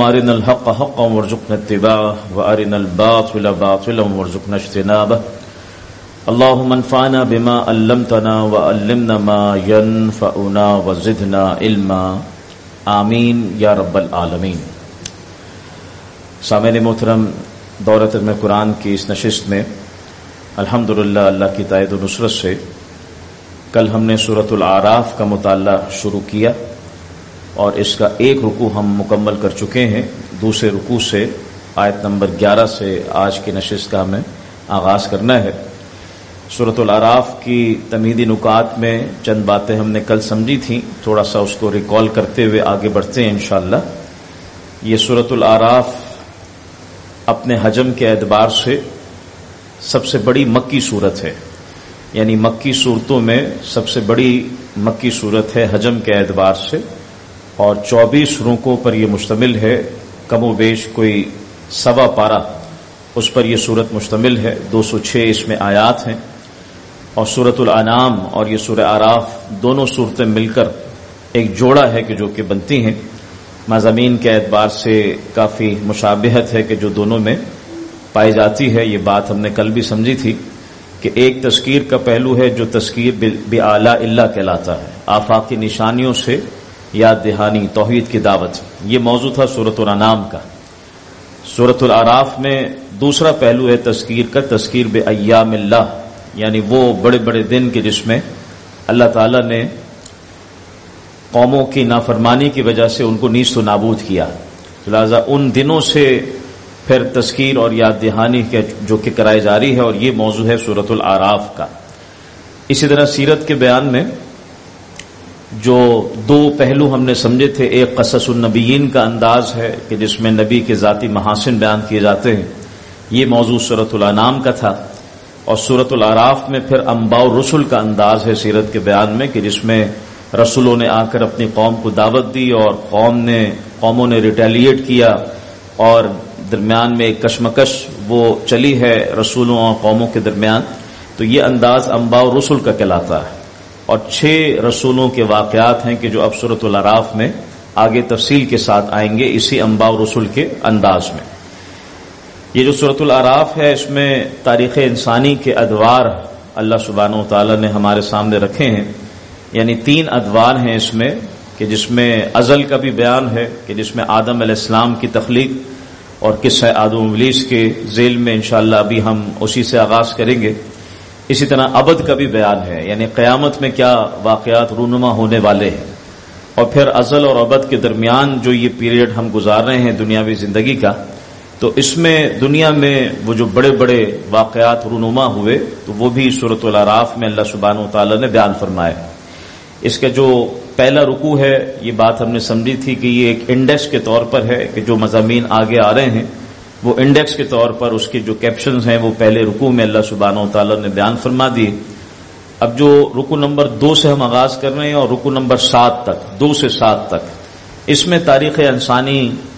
أرنا الحق حقا وارزقنا اتباعه وأرنا الباطل باطلا وارزقنا اجتنابه اللهم انفعنا بما علمتنا وعلمنا ما ينفعنا وزدنا علما آمین یا رب العالمین۔ سامعین محترم، دورہ ترجمہ قرآن کی اس نشست میں الحمدللہ اللہ کی تائید و نصرت سے کل ہم نے سورۃ الاعراف کا مطالعہ شروع کیا اور اس کا ایک رکوع ہم مکمل کر چکے ہیں۔ دوسرے رکوع سے آیت نمبر 11 سے آج کی نشست کا ہمیں آغاز کرنا ہے۔ سورۃ الاعراف کی تمہیدی نکات میں چند باتیں ہم نے کل سمجھی تھیں، تھوڑا سا اس کو ریکال کرتے ہوئے آگے بڑھتے ہیں انشاءاللہ۔ یہ سورۃ الاعراف اپنے حجم کے اعتبار سے سب سے بڑی مکی صورت ہے، یعنی مکی صورتوں میں سب سے بڑی مکی صورت ہے حجم کے اعتبار سے، اور 24 رکوعوں پر یہ مشتمل ہے، کم و بیش کوئی سوا پارہ اس پر یہ صورت مشتمل ہے، 206 اس میں آیات ہیں، اور سورۃ الانعام اور یہ سورہ اعراف دونوں صورتیں مل کر ایک جوڑا ہے کہ جو کہ بنتی ہیں۔ مضامین کے اعتبار سے کافی مشابہت ہے کہ جو دونوں میں پائی جاتی ہے، یہ بات ہم نے کل بھی سمجھی تھی کہ ایک تذکیر کا پہلو ہے جو تذکیر بآلاء اللہ کہلاتا ہے، آفاق کی نشانیوں سے یاد دہانی، توحید کی دعوت، یہ موضوع تھا سورۃ الانعام کا۔ سورۃ الاعراف میں دوسرا پہلو ہے تذکیر کا، تذکیر بایام اللہ، یعنی وہ بڑے بڑے دن کے جس میں اللہ تعالیٰ نے قوموں کی نافرمانی کی وجہ سے ان کو نیست و نابود کیا، لہذا ان دنوں سے پھر تذکیر اور یاد دہانی جو کہ کرائی جاری ہے، اور یہ موضوع ہے سورۃ الاعراف کا۔ اسی طرح سیرت کے بیان میں جو دو پہلو ہم نے سمجھے تھے، ایک قصص النبیین کا انداز ہے کہ جس میں نبی کے ذاتی محاسن بیان کیے جاتے ہیں، یہ موضوع سورۃ الانعام کا تھا، اور سورۃ الاعراف میں پھر انباء الرسل کا انداز ہے سیرت کے بیان میں کہ جس میں رسولوں نے آ کر اپنی قوم کو دعوت دی اور قوموں نے ریٹیلیٹ کیا، اور درمیان میں ایک کشمکش وہ چلی ہے رسولوں اور قوموں کے درمیان، تو یہ انداز انباء الرسل کا کہلاتا ہے، اور 6 رسولوں کے واقعات ہیں کہ جو اب سورۃ الاعراف میں آگے تفصیل کے ساتھ آئیں گے اسی انباء الرسل کے انداز میں۔ یہ جو سورۃ الاعراف ہے اس میں تاریخ انسانی کے ادوار اللہ سبحانہ و تعالی نے ہمارے سامنے رکھے ہیں، یعنی 3 ادوار ہیں اس میں کہ جس میں ازل کا بھی بیان ہے کہ جس میں آدم علیہ السلام کی تخلیق اور قصہ آدم و ابلیس کے ذیل میں انشاءاللہ ابھی ہم اسی سے آغاز کریں گے۔ اسی طرح ابد کا بھی بیان ہے، یعنی قیامت میں کیا واقعات رونما ہونے والے ہیں، اور پھر ازل اور ابد کے درمیان جو یہ پیریڈ ہم گزار رہے ہیں دنیاوی زندگی کا، تو اس میں دنیا میں وہ جو بڑے بڑے واقعات رونما ہوئے تو وہ بھی سورۃ الاعراف میں اللہ سبحانہ و تعالی نے بیان فرمائے۔ اس کا جو پہلا رکوع ہے، یہ بات ہم نے سمجھی تھی کہ یہ ایک انڈیکس کے طور پر ہے کہ جو مضامین آگے آ رہے ہیں وہ انڈیکس کے طور پر اس کے جو کیپشنز ہیں وہ پہلے رکوع میں اللہ سبحانہ و تعالی نے بیان فرما دیے۔ اب جو رکوع نمبر 2 سے ہم آغاز کر رہے ہیں اور رکوع نمبر 7 تک، 2 سے 7 تک، اس میں تاریخ انسانی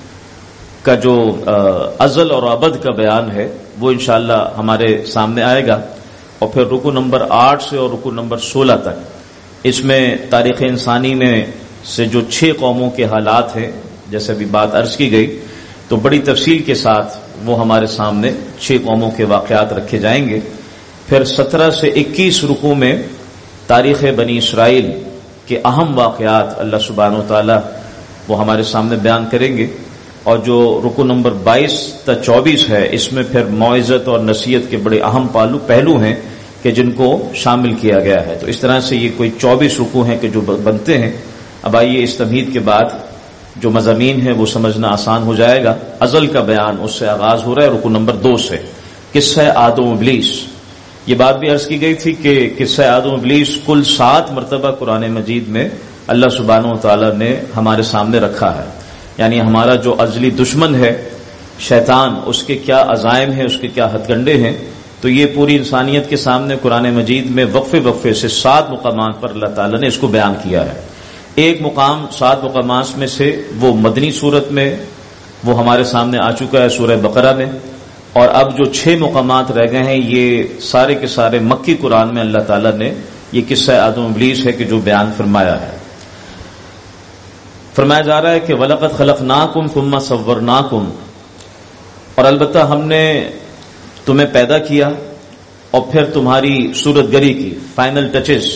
کا جو ازل اور ابد کا بیان ہے وہ انشاءاللہ ہمارے سامنے آئے گا، اور پھر رکوع نمبر 8 سے اور رکوع نمبر 16 تک اس میں تاریخ انسانی میں سے جو 6 قوموں کے حالات ہیں جیسے ابھی بات عرض کی گئی، تو بڑی تفصیل کے ساتھ وہ ہمارے سامنے 6 قوموں کے واقعات رکھے جائیں گے۔ پھر 17 سے 21 رکوع میں تاریخ بنی اسرائیل کے اہم واقعات اللہ سبحانہ و تعالی وہ ہمارے سامنے بیان کریں گے، اور جو رکوع نمبر 22 تا 24 ہے اس میں پھر موعظت اور نصیحت کے بڑے اہم پہلو ہیں کہ جن کو شامل کیا گیا ہے۔ تو اس طرح سے یہ کوئی 24 رکوع ہیں کہ جو بنتے ہیں۔ اب آئیے اس تمہید کے بعد جو مضامین ہے وہ سمجھنا آسان ہو جائے گا۔ ازل کا بیان اس سے آغاز ہو رہا ہے رکوع نمبر 2 سے، قصہ آدم و ابلیس۔ یہ بات بھی عرض کی گئی تھی کہ قصہ آدم و ابلیس کل 7 مرتبہ قرآن مجید میں اللہ سبحانہ و تعالی نے ہمارے سامنے رکھا ہے، یعنی ہمارا جو ازلی دشمن ہے شیطان، اس کے کیا عزائم ہیں، اس کے کیا ہتھ کنڈے ہیں، تو یہ پوری انسانیت کے سامنے قرآن مجید میں وقفے سے 7 مقامات پر اللہ تعالی نے اس کو بیان کیا ہے۔ ایک مقام 7 مقامات میں سے وہ مدنی صورت میں وہ ہمارے سامنے آ چکا ہے سورہ بقرہ میں، اور اب جو 6 مقامات رہ گئے ہیں یہ سارے کے سارے مکی قرآن میں اللہ تعالیٰ نے یہ قصہ آدم و ابلیس ہے کہ جو بیان فرمایا ہے۔ فرمایا جا رہا ہے کہ وَلَقَدْ خَلَقْنَاكُمْ ثُمَّ صَوَّرْنَاكُمْ، اور البتہ ہم نے تمہیں پیدا کیا اور پھر تمہاری صورت گری کی، فائنل ٹچز،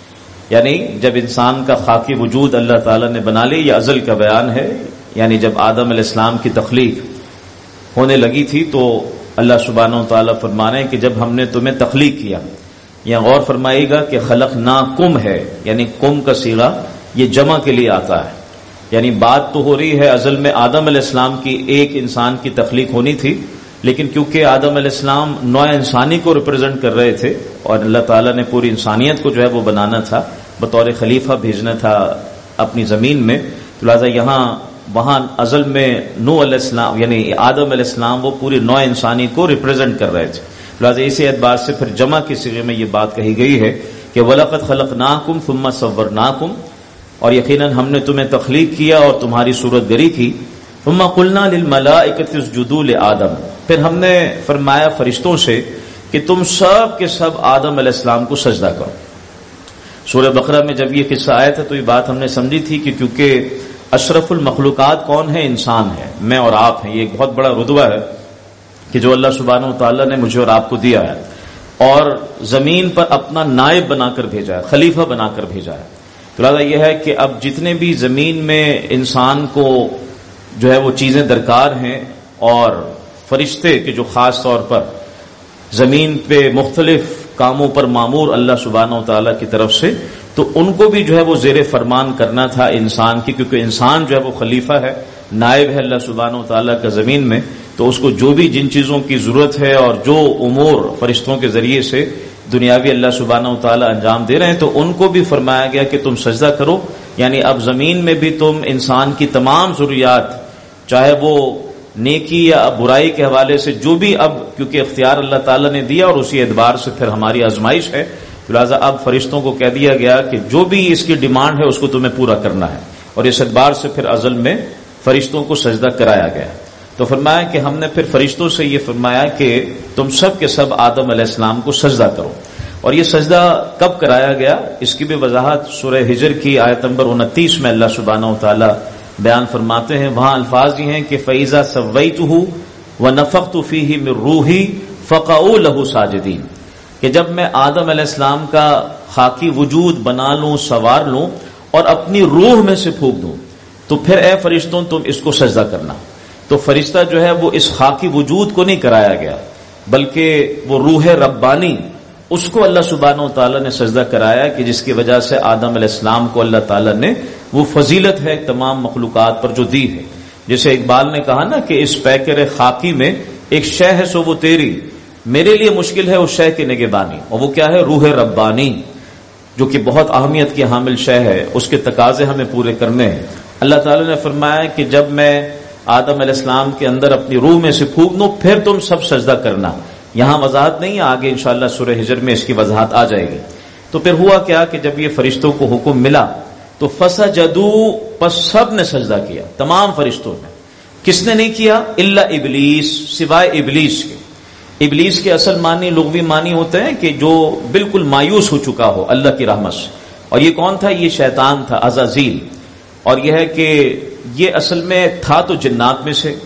یعنی جب انسان کا خاکی وجود اللہ تعالیٰ نے بنا لی، یہ ازل کا بیان ہے، یعنی جب آدم علیہ السلام کی تخلیق ہونے لگی تھی تو اللہ سبحانہ و تعالیٰ فرما رہے ہیں کہ جب ہم نے تمہیں تخلیق کیا، یہاں غور فرمائیے گا کہ خلقناکم ہے، یعنی کم کا صیغہ یہ جمع کے لیے آتا ہے، یعنی بات تو ہو رہی ہے ازل میں آدم علیہ السلام کی ایک انسان کی تخلیق ہونی تھی، لیکن کیونکہ آدم علیہ السلام نوع انسانی کو ریپرزینٹ کر رہے تھے اور اللہ تعالیٰ نے پوری انسانیت کو جو ہے وہ بنانا تھا، بطور خلیفہ بھیجنا تھا اپنی زمین میں، تو لہٰذا وہاں ازل میں نوح علیہ السلام یعنی آدم علیہ السلام وہ پوری نوع انسانی کو ریپرزینٹ کر رہے تھے، لہٰذا اسی اعتبار سے پھر جمع کے صیغے میں یہ بات کہی گئی ہے کہ وَلَقَدْ خَلَقْنَاكُمْ ثُمَّ صَوَّرْنَاكُمْ، اور یقیناً ہم نے تمہیں تخلیق کیا اور تمہاری صورت گری کی، ثُمَّ قُلْنَا لِلْمَلَائِكَةِ اسْجُدُوا لِآدَمَ، پھر ہم نے فرمایا فرشتوں سے کہ تم سب کے سب آدم علیہ السلام کو سجدہ کرو۔ سورہ بقرہ میں جب یہ قصہ آیا تھا تو یہ بات ہم نے سمجھی تھی کہ کیونکہ اشرف المخلوقات کون ہے؟ انسان ہے، میں اور آپ ہیں، یہ ایک بہت بڑا رتبہ ہے کہ جو اللہ سبحانہ و تعالیٰ نے مجھے اور آپ کو دیا ہے اور زمین پر اپنا نائب بنا کر بھیجا ہے، خلیفہ بنا کر بھیجا ہے، تو لہٰذا یہ ہے کہ اب جتنے بھی زمین میں انسان کو جو ہے وہ چیزیں درکار ہیں اور فرشتے کے جو خاص طور پر زمین پہ مختلف کاموں پر معمور اللہ سبحانہ و تعالیٰ کی طرف سے، تو ان کو بھی جو ہے وہ زیر فرمان کرنا تھا انسان کی، کیونکہ انسان جو ہے وہ خلیفہ ہے، نائب ہے اللہ سبحانہ و تعالیٰ کا زمین میں، تو اس کو جو بھی جن چیزوں کی ضرورت ہے اور جو امور فرشتوں کے ذریعے سے دنیاوی اللہ سبحانہ و تعالیٰ انجام دے رہے ہیں تو ان کو بھی فرمایا گیا کہ تم سجدہ کرو، یعنی اب زمین میں بھی تم انسان کی تمام ضروریات، چاہے وہ نیکی یا برائی کے حوالے سے جو بھی، اب کیونکہ اختیار اللہ تعالیٰ نے دیا اور اسی اعتبار سے پھر ہماری آزمائش ہے، لہٰذا اب فرشتوں کو کہہ دیا گیا کہ جو بھی اس کی ڈیمانڈ ہے اس کو تمہیں پورا کرنا ہے، اور اس اعتبار سے پھر ازل میں فرشتوں کو سجدہ کرایا گیا۔ تو فرمایا کہ ہم نے پھر فرشتوں سے یہ فرمایا کہ تم سب کے سب آدم علیہ السلام کو سجدہ کرو، اور یہ سجدہ کب کرایا گیا اس کی بھی وضاحت سورہ ہجر کی آیت نمبر 29 میں اللہ سبحانہ و تعالی بیان فرماتے ہیں، وہاں الفاظ یہ ہیں کہ فَإِذَا سَوَّيْتُهُ وَنَفَخْتُ فِيهِ مِن رُوحِي فَقَعُوا لَهُ سَاجِدِينَ، کہ جب میں آدم علیہ السلام کا خاکی وجود بنا لوں، سنوار لوں اور اپنی روح میں سے پھونک دوں تو پھر اے فرشتوں تم اس کو سجدہ کرنا۔ تو فرشتہ جو ہے وہ اس خاکی وجود کو نہیں کرایا گیا بلکہ وہ روح ربانی اس کو اللہ سبحانہ و تعالیٰ نے سجدہ کرایا، کہ جس کی وجہ سے آدم علیہ السلام کو اللہ تعالیٰ نے وہ فضیلت ہے تمام مخلوقات پر جو دی ہے۔ جیسے اقبال نے کہا نا کہ اس پیکر خاکی میں ایک شے ہے سو وہ تیری، میرے لیے مشکل ہے اس شے کی نگہبانی، اور وہ کیا ہے؟ روح ربانی، جو کہ بہت اہمیت کی حامل شے ہے، اس کے تقاضے ہمیں پورے کرنے ہیں۔ اللہ تعالیٰ نے فرمایا کہ جب میں آدم علیہ السلام کے اندر اپنی روح میں سے پھونک دوں پھر تم سب سجدہ کرنا۔ یہاں وضاحت نہیں ہے، آگے انشاءاللہ سورہ ہجر میں اس کی وضاحت آ جائے گی۔ تو پھر ہوا کیا کہ جب یہ فرشتوں کو حکم ملا تو فسجدوا، پس سب نے سجدہ کیا، تمام فرشتوں نے۔ کس نے نہیں کیا؟ الا ابلیس، سوائے ابلیس کے۔ ابلیس کے اصل معنی لغوی معنی ہوتے ہیں کہ جو بالکل مایوس ہو چکا ہو اللہ کی رحمت سے، اور یہ کون تھا؟ یہ شیطان تھا، عزازیل۔ اور یہ ہے کہ یہ اصل میں تھا تو جنات میں سے،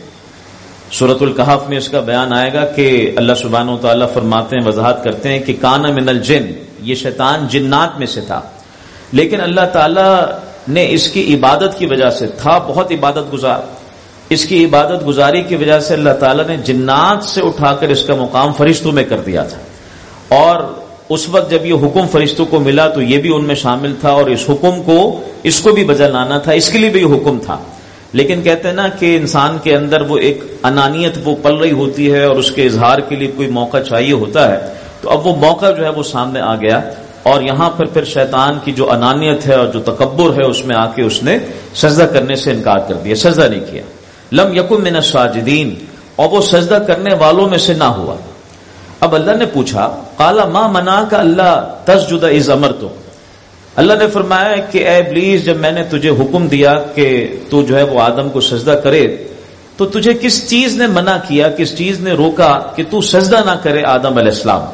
سورۃ الکہف میں اس کا بیان آئے گا کہ اللہ سبحانہ و تعالیٰ فرماتے ہیں، وضاحت کرتے ہیں کہ کان من الجن، یہ شیطان جنات میں سے تھا، لیکن اللہ تعالیٰ نے اس کی عبادت کی وجہ سے، تھا بہت عبادت گزار، اس کی عبادت گزاری کی وجہ سے اللہ تعالیٰ نے جنات سے اٹھا کر اس کا مقام فرشتوں میں کر دیا تھا، اور اس وقت جب یہ حکم فرشتوں کو ملا تو یہ بھی ان میں شامل تھا، اور اس حکم کو اس کو بھی بجا لانا تھا، اس کے لیے بھی یہ حکم تھا۔ لیکن کہتے ہیں نا کہ انسان کے اندر وہ ایک انانیت وہ پل رہی ہوتی ہے اور اس کے اظہار کے لیے کوئی موقع چاہیے ہوتا ہے، تو اب وہ موقع جو ہے وہ سامنے آ گیا، اور یہاں پھر شیطان کی جو انانیت ہے اور جو تکبر ہے اس میں آ کے اس نے سجدہ کرنے سے انکار کر دیا، سجدہ نہیں کیا۔ لم یکن من الساجدین، اور وہ سجدہ کرنے والوں میں سے نہ ہوا۔ اب اللہ نے پوچھا قال ما منعک الا تسجد اذ امرتک، اللہ نے فرمایا کہ اے ابلیس جب میں نے تجھے حکم دیا کہ تو جو ہے وہ آدم کو سجدہ کرے تو تجھے کس چیز نے منع کیا، کس چیز نے روکا کہ تو سجدہ نہ کرے آدم علیہ السلام؟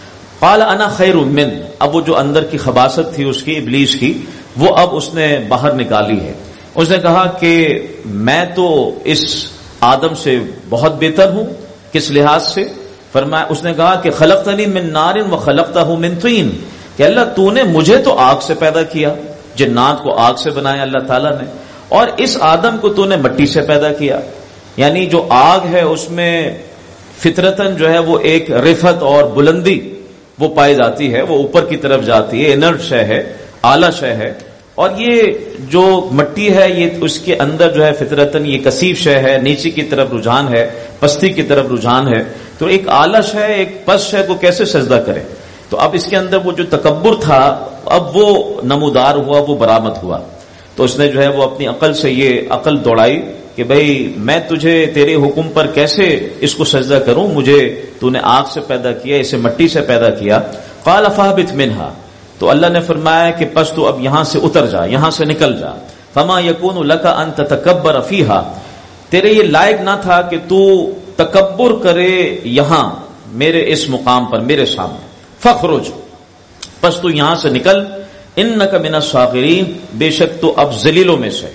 قال انا خیر من، اب وہ جو اندر کی خباثت تھی اس کی، ابلیس کی، وہ اب اس نے باہر نکالی ہے اس نے کہا کہ میں تو اس آدم سے بہت بہتر ہوں. کس لحاظ سے؟ فرمایا اس نے کہا کہ خلقتنی من نار و خلقتہ من طین، کہ اللہ تو نے مجھے تو آگ سے پیدا کیا، جنات کو آگ سے بنایا اللہ تعالیٰ نے، اور اس آدم کو تو نے مٹی سے پیدا کیا. یعنی جو آگ ہے اس میں فطرتاً جو ہے وہ ایک رفعت اور بلندی وہ پائی جاتی ہے، وہ اوپر کی طرف جاتی ہے، انرٹ شے ہے، اعلیٰ شے ہے. اور یہ جو مٹی ہے یہ اس کے اندر جو ہے فطرتاً یہ کثیف شے ہے، نیچے کی طرف رجحان ہے، پستی کی طرف رجحان ہے. تو ایک اعلیٰ شے ایک پست شے کو کیسے سجدہ کرے؟ تو اب اس کے اندر وہ جو تکبر تھا اب وہ نمودار ہوا، وہ برآمد ہوا. تو اس نے جو ہے وہ اپنی عقل سے یہ عقل دوڑائی کہ بھئی میں تجھے تیرے حکم پر کیسے اس کو سجدہ کروں، مجھے تو نے آگ سے پیدا کیا، اسے مٹی سے پیدا کیا. قال فاہبط منہا، تو اللہ نے فرمایا کہ پس تو اب یہاں سے اتر جا، یہاں سے نکل جا. فما یکون لک ان تتکبر فیہا، تیرے یہ لائق نہ تھا کہ تو تکبر کرے یہاں میرے اس مقام پر میرے سامنے. فخرج، پس تو یہاں سے نکل. انک من الصاغرین، بے شک تو اب ذلیلوں میں سے.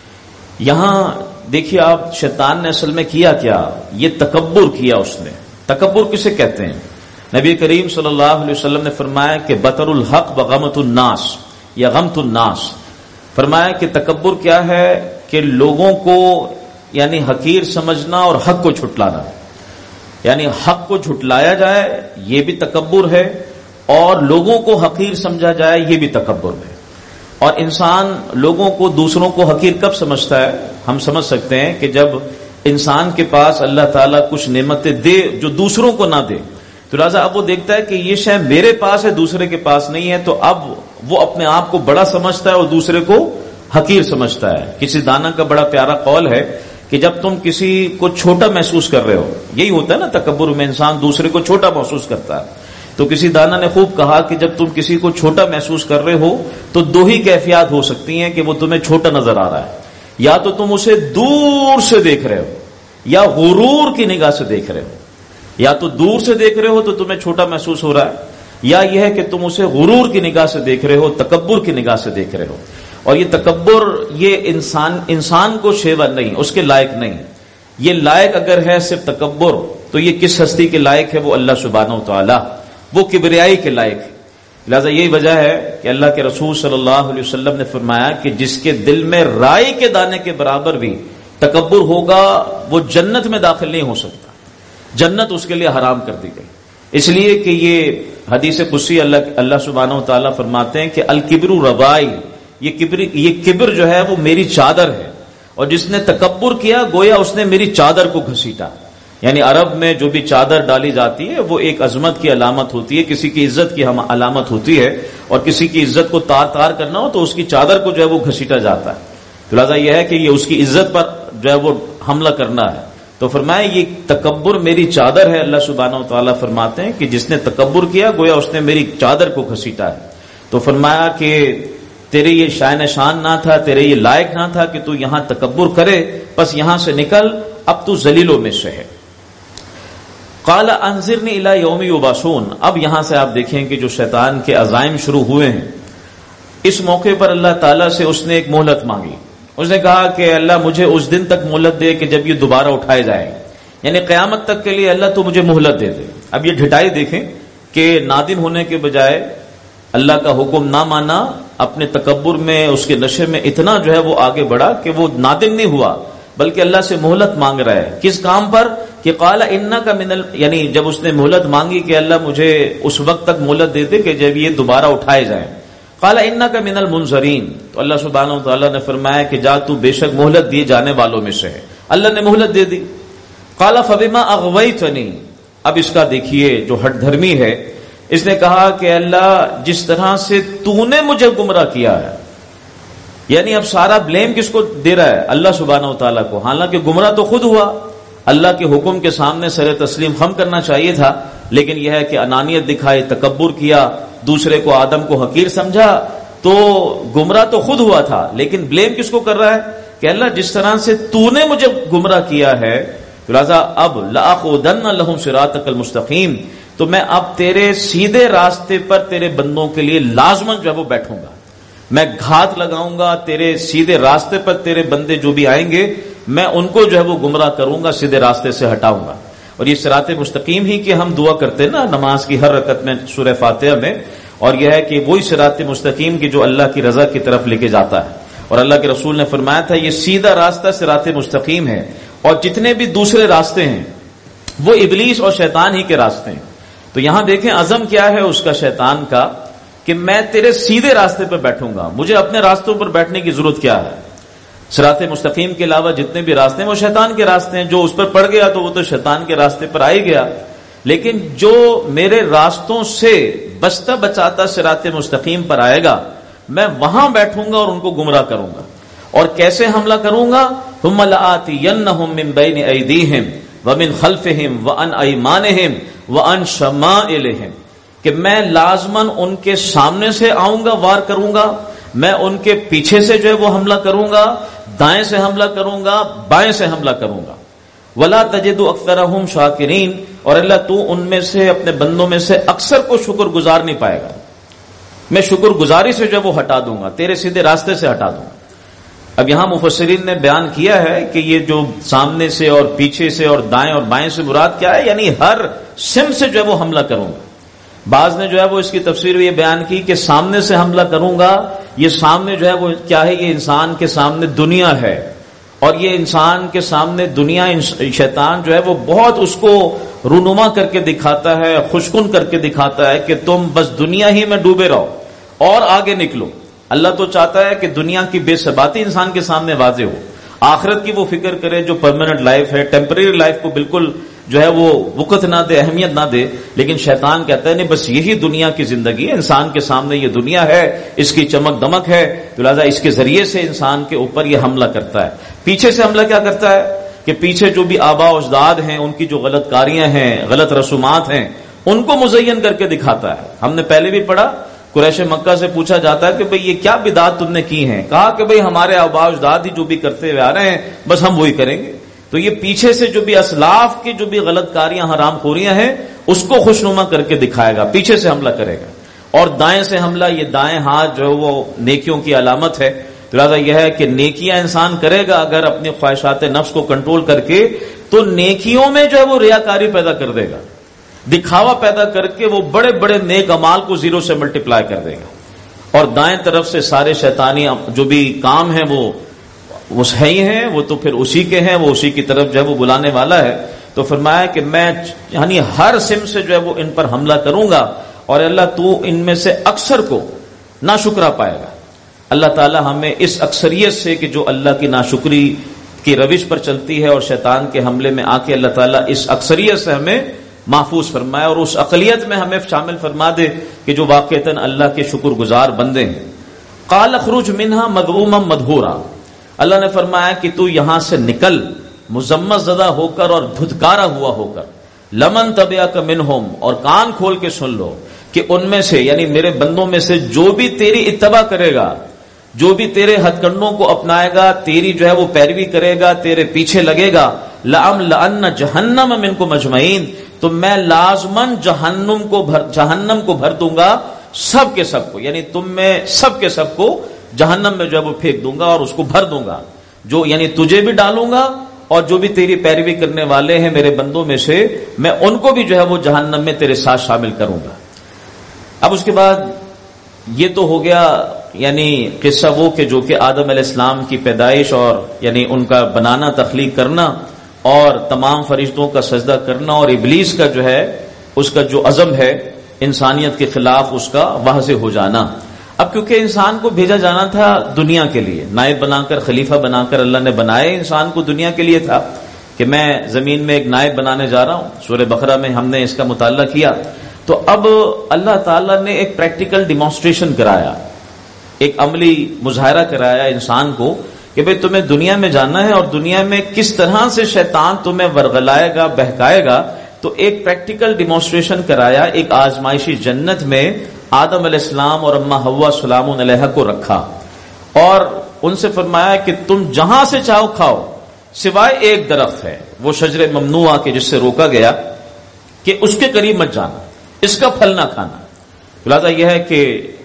یہاں دیکھیے آپ شیطان نے اصل میں کیا کیا، یہ تکبر کیا اس نے. تکبر کسے کہتے ہیں؟ نبی کریم صلی اللہ علیہ وسلم نے فرمایا کہ بطر الحق وغمت الناس یا غمت الناس. فرمایا کہ تکبر کیا ہے کہ لوگوں کو یعنی حقیر سمجھنا اور حق کو جھٹلانا، یعنی حق کو جھٹلایا جائے یہ بھی تکبر ہے، اور لوگوں کو حقیر سمجھا جائے یہ بھی تکبر ہے. اور انسان لوگوں کو دوسروں کو حقیر کب سمجھتا ہے؟ ہم سمجھ سکتے ہیں کہ جب انسان کے پاس اللہ تعالیٰ کچھ نعمتیں دے جو دوسروں کو نہ دے، تو لہٰذا اب وہ دیکھتا ہے کہ یہ شے میرے پاس ہے دوسرے کے پاس نہیں ہے، تو اب وہ اپنے آپ کو بڑا سمجھتا ہے اور دوسرے کو حقیر سمجھتا ہے. کسی دانا کا بڑا پیارا قول ہے کہ جب تم کسی کو چھوٹا محسوس کر رہے ہو، یہی ہوتا ہے نا تکبر میں، انسان دوسرے کو چھوٹا محسوس کرتا ہے. تو کسی دانا نے خوب کہا کہ جب تم کسی کو چھوٹا محسوس کر رہے ہو تو دو ہی کیفیات ہو سکتی ہیں کہ وہ تمہیں چھوٹا نظر آ رہا ہے، یا تو تم اسے دور سے دیکھ رہے ہو یا غرور کی نگاہ سے دیکھ رہے ہو. یا تو دور سے دیکھ رہے ہو تو تمہیں چھوٹا محسوس ہو رہا ہے، یا یہ ہے کہ تم اسے غرور کی نگاہ سے دیکھ رہے ہو، تکبر کی نگاہ سے دیکھ رہے ہو. اور یہ تکبر یہ انسان کو شیوا نہیں، اس کے لائق نہیں. یہ لائق اگر ہے صرف تکبر تو یہ کس ہستی کے لائق ہے؟ وہ اللہ سبحانہ و تعالی، وہ کبریائی کے لائق ہے. لہذا یہی وجہ ہے کہ اللہ کے رسول صلی اللہ علیہ وسلم نے فرمایا کہ جس کے دل میں رائی کے دانے کے برابر بھی تکبر ہوگا وہ جنت میں داخل نہیں ہو سکتا، جنت اس کے لیے حرام کر دی گئی. اس لیے کہ یہ حدیث قدسی اللہ سبحانہ و تعالیٰ فرماتے ہیں کہ الکبر ربائی، یہ کبر جو ہے وہ میری چادر ہے، اور جس نے تکبر کیا گویا اس نے میری چادر کو گھسیٹا. یعنی عرب میں جو بھی چادر ڈالی جاتی ہے وہ ایک عظمت کی علامت ہوتی ہے، کسی کی عزت کی علامت ہوتی ہے، اور کسی کی عزت کو تار تار کرنا ہو تو اس کی چادر کو جو ہے وہ گھسیٹا جاتا ہے. تو لہٰذا یہ ہے کہ یہ اس کی عزت پر جو ہے وہ حملہ کرنا ہے. تو فرمایا یہ تکبر میری چادر ہے. اللہ سبحانہ و تعالیٰ فرماتے ہیں کہ جس نے تکبر کیا گویا اس نے میری چادر کو گھسیٹا ہے. تو فرمایا کہ تیرے یہ شائن شان نہ تھا، تیرے یہ لائق نہ تھا کہ تو یہاں تکبر کرے، بس یہاں سے نکل، اب تو ذلیلوں میں سے ہے. قال انظرنی الی یوم یبعثون. اب یہاں سے آپ دیکھیں کہ جو شیطان کے عزائم شروع ہوئے ہیں، اس موقع پر اللہ تعالیٰ سے اس نے ایک مہلت مانگی. اس نے کہا کہ اللہ مجھے اس دن تک مہلت دے کہ جب یہ دوبارہ اٹھائے جائے، یعنی قیامت تک کے لیے اللہ تو مجھے مہلت دے دے. اب یہ ڈھٹائی دیکھیں کہ نادم ہونے کے بجائے اللہ کا حکم نہ مانا، اپنے تکبر میں اس کے نشے میں اتنا جو ہے وہ آگے بڑھا کہ وہ نادم نہیں ہوا بلکہ اللہ سے مہلت مانگ رہا ہے. کس کام پر؟ کہ قال انک من یعنی جب اس نے مہلت مانگی کہ اللہ مجھے اس وقت تک مہلت دے دے کہ جب یہ دوبارہ اٹھائے جائیں. قال انک من المنظرین. تو اللہ سبحانہ و تعالیٰ نے فرمایا کہ جا تو بے شک مہلت دیے جانے والوں میں سے ہے. اللہ نے مہلت دے دی. قال فبما اغویتنی. اب اس کا دیکھیے جو ہٹ دھرمی ہے، اس نے کہا کہ اللہ جس طرح سے تو نے مجھے گمراہ کیا ہے، یعنی اب سارا بلیم کس کو دے رہا ہے؟ اللہ سبحانہ و تعالیٰ کو. حالانکہ گمراہ تو خود ہوا، اللہ کے حکم کے سامنے سر تسلیم خم کرنا چاہیے تھا، لیکن یہ ہے کہ انانیت دکھائی، تکبر کیا، دوسرے کو آدم کو حقیر سمجھا. تو گمراہ تو خود ہوا تھا، لیکن بلیم کس کو کر رہا ہے؟ کہ اللہ جس طرح سے تو نے مجھے گمراہ کیا ہے، لہذا اب لأقعدن لهم صراطک المستقیم، تو میں اب تیرے سیدھے راستے پر تیرے بندوں کے لیے لازمن جو ہے وہ بیٹھوں گا. میں گھات لگاؤں گا تیرے سیدھے راستے پر، تیرے بندے جو بھی آئیں گے میں ان کو جو ہے وہ گمراہ کروں گا، سیدھے راستے سے ہٹاؤں گا۔ اور یہ صراط مستقیم ہی کہ ہم دعا کرتے نا نماز کی ہر رکعت میں سورہ فاتحہ میں، اور یہ ہے کہ وہی صراط مستقیم کی جو اللہ کی رضا کی طرف لے کے جاتا ہے۔ اور اللہ کے رسول نے فرمایا تھا یہ سیدھا راستہ صراط مستقیم ہے، اور جتنے بھی دوسرے راستے ہیں وہ ابلیس اور شیطان ہی کے راستے ہیں۔ تو یہاں دیکھیں عزم کیا ہے اس کا شیطان کا کہ میں تیرے سیدھے راستے پر بیٹھوں گا، مجھے اپنے راستوں پر بیٹھنے کی ضرورت کیا ہے؟ صراط مستقیم کے علاوہ جتنے بھی راستے ہیں وہ شیطان کے راستے ہیں، جو اس پر پڑ گیا تو وہ تو شیطان کے راستے پر آ ہی گیا، لیکن جو میرے راستوں سے بچتا بچاتا صراط مستقیم پر آئے گا میں وہاں بیٹھوں گا اور ان کو گمراہ کروں گا۔ اور کیسے حملہ کروں گا؟ ثم لآتینہم من بین ایدیہم ومن خلفہم وعن ایمانہم وعن شمائلہم، کہ میں لازماً ان کے سامنے سے آؤں گا، وار کروں گا، میں ان کے پیچھے سے جو ہے وہ حملہ کروں گا، دائیں سے حملہ کروں گا، بائیں سے حملہ کروں گا۔ ولا تجد اکثرہم شاکرین، اور اللہ تو ان میں سے اپنے بندوں میں سے اکثر کو شکر گزار نہیں پائے گا، میں شکر گزاری سے جو ہے وہ ہٹا دوں گا، تیرے سیدھے راستے سے ہٹا دوں گا۔ اب یہاں مفسرین نے بیان کیا ہے کہ یہ جو سامنے سے اور پیچھے سے اور دائیں اور بائیں سے مراد کیا ہے، یعنی ہر سمت سے جو ہے وہ حملہ کروں گا۔ بعض نے جو ہے وہ اس کی تفسیر یہ بیان کی کہ سامنے سے حملہ کروں گا، یہ سامنے جو ہے وہ کیا ہے، یہ انسان کے سامنے دنیا ہے، اور یہ انسان کے سامنے دنیا شیطان جو ہے وہ بہت اس کو رونما کر کے دکھاتا ہے، خوشکن کر کے دکھاتا ہے کہ تم بس دنیا ہی میں ڈوبے رہو اور آگے نکلو۔ اللہ تو چاہتا ہے کہ دنیا کی بے ثباتی انسان کے سامنے واضح ہو، آخرت کی وہ فکر کرے جو پرماننٹ لائف ہے، ٹیمپریری لائف کو بالکل جو ہے وہ وقت نہ دے، اہمیت نہ دے، لیکن شیطان کہتا ہے نہیں بس یہی دنیا کی زندگی ہے، انسان کے سامنے یہ دنیا ہے، اس کی چمک دمک ہے، تو لہذا اس کے ذریعے سے انسان کے اوپر یہ حملہ کرتا ہے۔ پیچھے سے حملہ کیا کرتا ہے کہ پیچھے جو بھی آباء و اجداد ہیں ان کی جو غلط کاریاں ہیں، غلط رسومات ہیں، ان کو مزین کر کے دکھاتا ہے۔ ہم نے پہلے بھی پڑھا، قریش مکہ سے پوچھا جاتا ہے کہ بھئی یہ کیا بدعت تم نے کی ہیں؟ کہا کہ بھئی ہمارے آباء و اجداد ہی جو بھی کرتے ہوئے آ رہے ہیں بس ہم وہی کریں گے۔ تو یہ پیچھے سے جو بھی اسلاف کی جو بھی غلط کاریاں حرام خوریاں ہیں اس کو خوشنما کر کے دکھائے گا، پیچھے سے حملہ کرے گا۔ اور دائیں سے حملہ، یہ دائیں ہاتھ جو ہے وہ نیکیوں کی علامت ہے، تو لہٰذا یہ ہے کہ نیکیاں انسان کرے گا اگر اپنی خواہشات نفس کو کنٹرول کر کے، تو نیکیوں میں جو ہے وہ ریاکاری پیدا کر دے گا، دکھاوا پیدا کر کے وہ بڑے بڑے نیک اعمال کو زیرو سے ملٹیپلائی کر دے گا۔ اور دائیں طرف سے سارے شیطانی جو بھی کام ہیں وہ ہی ہیں، وہ تو پھر اسی کے ہیں، وہ اسی کی طرف جو ہے وہ بلانے والا ہے۔ تو فرمایا کہ میں یعنی ہر سم سے جو ہے وہ ان پر حملہ کروں گا، اور اللہ تو ان میں سے اکثر کو ناشکرا پائے گا۔ اللہ تعالی ہمیں اس اکثریت سے کہ جو اللہ کی ناشکری کی روش پر چلتی ہے اور شیطان کے حملے میں آ کے اللہ تعالیٰ اس اکثریت سے ہمیں محفوظ فرمائے، اور اس اقلیت میں ہمیں شامل فرما دے کہ جو واقعتاً اللہ کے شکر گزار بندے ہیں۔ قال اخرج منها مذءوما مدحورا، اللہ نے فرمایا کہ تو یہاں سے نکل مذمت زدہ ہو کر اور دھتکارا ہوا ہو کر، لمن تبعک منہم، اور کان کھول کے سن لو کہ ان میں سے یعنی میرے بندوں میں سے جو بھی تیری اتباع کرے گا، جو بھی تیرے ہتھ کنڈوں کو اپنائے گا، تیری جو ہے وہ پیروی کرے گا، تیرے پیچھے لگے گا، لأملأن جہنم منکم اجمعین، تو میں لازماً جہنم کو بھر دوں گا سب کے سب کو، یعنی تم میں سب کے سب کو جہنم میں جو ہے وہ پھینک دوں گا اور اس کو بھر دوں گا، جو یعنی تجھے بھی ڈالوں گا اور جو بھی تیری پیروی کرنے والے ہیں میرے بندوں میں سے، میں ان کو بھی جو ہے وہ جہنم میں تیرے ساتھ شامل کروں گا۔ اب اس کے بعد یہ تو ہو گیا یعنی قصہ وہ کہ جو کہ آدم علیہ السلام کی پیدائش اور یعنی ان کا بنانا، تخلیق کرنا اور تمام فرشتوں کا سجدہ کرنا، اور ابلیس کا جو ہے اس کا جو عزم ہے انسانیت کے خلاف اس کا واضح ہو جانا۔ اب کیونکہ انسان کو بھیجا جانا تھا دنیا کے لیے، نائب بنا کر، خلیفہ بنا کر اللہ نے بنائے انسان کو دنیا کے لیے تھا کہ میں زمین میں ایک نائب بنانے جا رہا ہوں۔ سورہ بقرہ میں ہم نے اس کا مطالعہ کیا۔ تو اب اللہ تعالیٰ نے ایک پریکٹیکل ڈیمانسٹریشن کرایا، ایک عملی مظاہرہ کرایا انسان کو کہ بھئی تمہیں دنیا میں جانا ہے اور دنیا میں کس طرح سے شیطان تمہیں ورغلائے گا، بہکائے گا۔ تو ایک پریکٹیکل ڈیمانسٹریشن کرایا، ایک آزمائشی جنت میں آدم علیہ السلام اور اماں حوا سلام علیہ کو رکھا اور ان سے فرمایا کہ تم جہاں سے چاہو کھاؤ، سوائے ایک درخت ہے وہ شجر ممنوعہ کے جس سے روکا گیا کہ اس کے قریب مت جانا، اس کا پھل نہ کھانا۔ لہٰذا یہ ہے کہ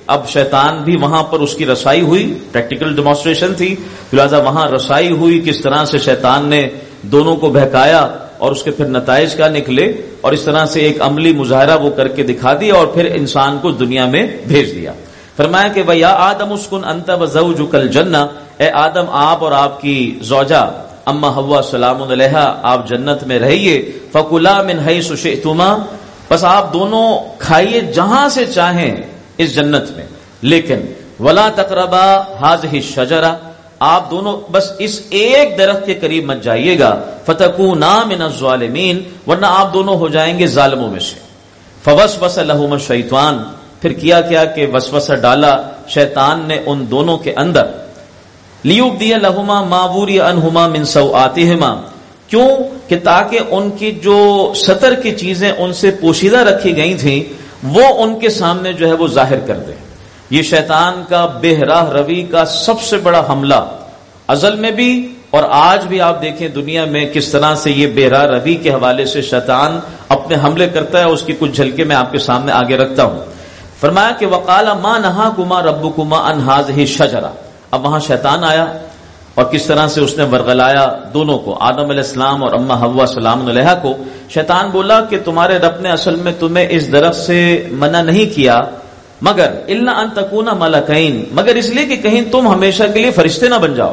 اب شیطان بھی وہاں پر اس کی رسائی ہوئی، پریکٹیکل ڈیمانسٹریشن تھی، لہٰذا وہاں رسائی ہوئی، کس طرح سے شیطان نے دونوں کو بہکایا اور اس کے پھر نتائج کا نکلے، اور اس طرح سے ایک عملی مظاہرہ وہ کر کے دکھا دیا اور پھر انسان کو دنیا میں بھیج دیا۔ فرمایا کہ وَيَا آدَمُ اسْكُنْ أَنْتَ وَزَوْجُكَ الْجَنَّةَ، اے آدم آپ اور آپ کی زوجہ اما حوا سلام علیہا آپ جنت میں رہیے، فَكُلَا مِنْ حَيْثُ شِئْتُمَا، بس آپ دونوں کھائیے جہاں سے چاہیں اس جنت میں، لیکن وَلَا تَقْرَبَا هَذِهِ الشَّجَرَةَ، آپ دونوں بس اس ایک درخت کے قریب مت جائیے گا، فَتَكُونَا مِنَ الظَّالِمِينَ، ورنہ آپ دونوں ہو جائیں گے ظالموں میں سے۔ فَوَسْوَسَ لَهُمَا الشَّيْطَانُ، پھر کیا کہ وسوسہ ڈالا شیطان نے ان دونوں کے اندر، لِيُبْدِيَ لَهُمَا مَا وُرِيَ عَنْهُمَا مِنْ سَوْآتِهِمَا، کیوں کہ تاکہ ان کی جو ستر کی چیزیں ان سے پوشیدہ رکھی گئی تھیں وہ ان کے سامنے جو ہے وہ ظاہر کر دے۔ یہ شیطان کا بے راہ روی کا سب سے بڑا حملہ ازل میں بھی اور آج بھی آپ دیکھیں دنیا میں کس طرح سے یہ بے راہ روی کے حوالے سے شیطان اپنے حملے کرتا ہے، اس کی کچھ جھلکے میں آپ کے سامنے آگے رکھتا ہوں۔ فرمایا کہ وَقَالَ مَا نَهَاكُمَا رَبُّكُمَا عَنْ هَٰذِهِ الشَّجَرَةِ، اب وہاں شیطان آیا اور کس طرح سے اس نے ورغلایا دونوں کو، آدم علیہ السلام اور اما حوا سلام علیہا کو۔ شیطان بولا کہ تمہارے رب نے اصل میں تمہیں اس درخت سے منع نہیں کیا مگر الا ان تکونا ملکین، مگر اس لیے کہ کہیں تم ہمیشہ کے لیے فرشتے نہ بن جاؤ۔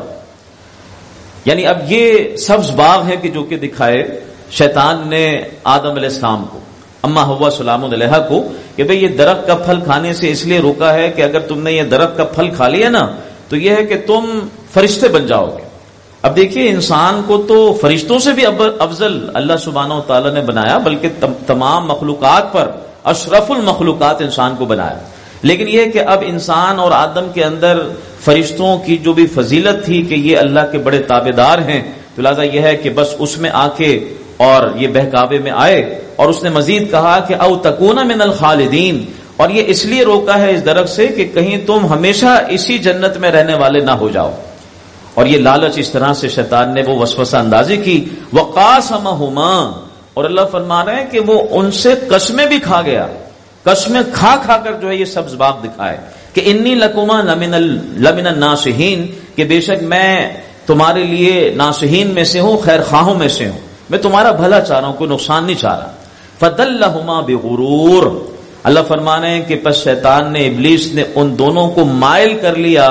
یعنی اب یہ سبز باغ ہے کہ جو کہ دکھائے شیطان نے آدم علیہ السلام کو، اما حوا سلام علیہا کو، کہ بھئی یہ درخت کا پھل کھانے سے اس لیے روکا ہے کہ اگر تم نے یہ درخت کا پھل کھا لیا نا تو یہ ہے کہ تم فرشتے بن جاؤ گے۔ اب دیکھیے انسان کو تو فرشتوں سے بھی افضل اللہ سبحانہ و تعالیٰ نے بنایا، بلکہ تمام مخلوقات پر اشرف المخلوقات انسان کو بنایا، لیکن یہ کہ اب انسان اور آدم کے اندر فرشتوں کی جو بھی فضیلت تھی کہ یہ اللہ کے بڑے تابعدار ہیں، تو لہٰذا یہ ہے کہ بس اس میں آ کے اور یہ بہکاوے میں آئے، اور اس نے مزید کہا کہ او تکون من الخالدین، اور یہ اس لیے روکا ہے اس درخت سے کہ کہیں تم ہمیشہ اسی جنت میں رہنے والے نہ ہو جاؤ۔ اور یہ لالچ اس طرح سے شیطان نے وہ وسوسہ اندازی کی۔ وقاسمہما، اور اللہ فرما رہے ہیں کہ وہ ان سے قسمیں بھی کھا گیا، قسمیں کھا کر جو ہے یہ سبز باغ دکھائے کہ انی لکما لمن الناصحین، کہ بے شک میں تمہارے لیے ناصحین میں سے ہوں، خیر خواہوں میں سے ہوں، میں تمہارا بھلا چاہ رہا ہوں، کوئی نقصان نہیں چاہ رہا۔ فدلہما بغرور، اللہ فرمانے ہیں کہ پس شیطان نے، ابلیس نے ان دونوں کو مائل کر لیا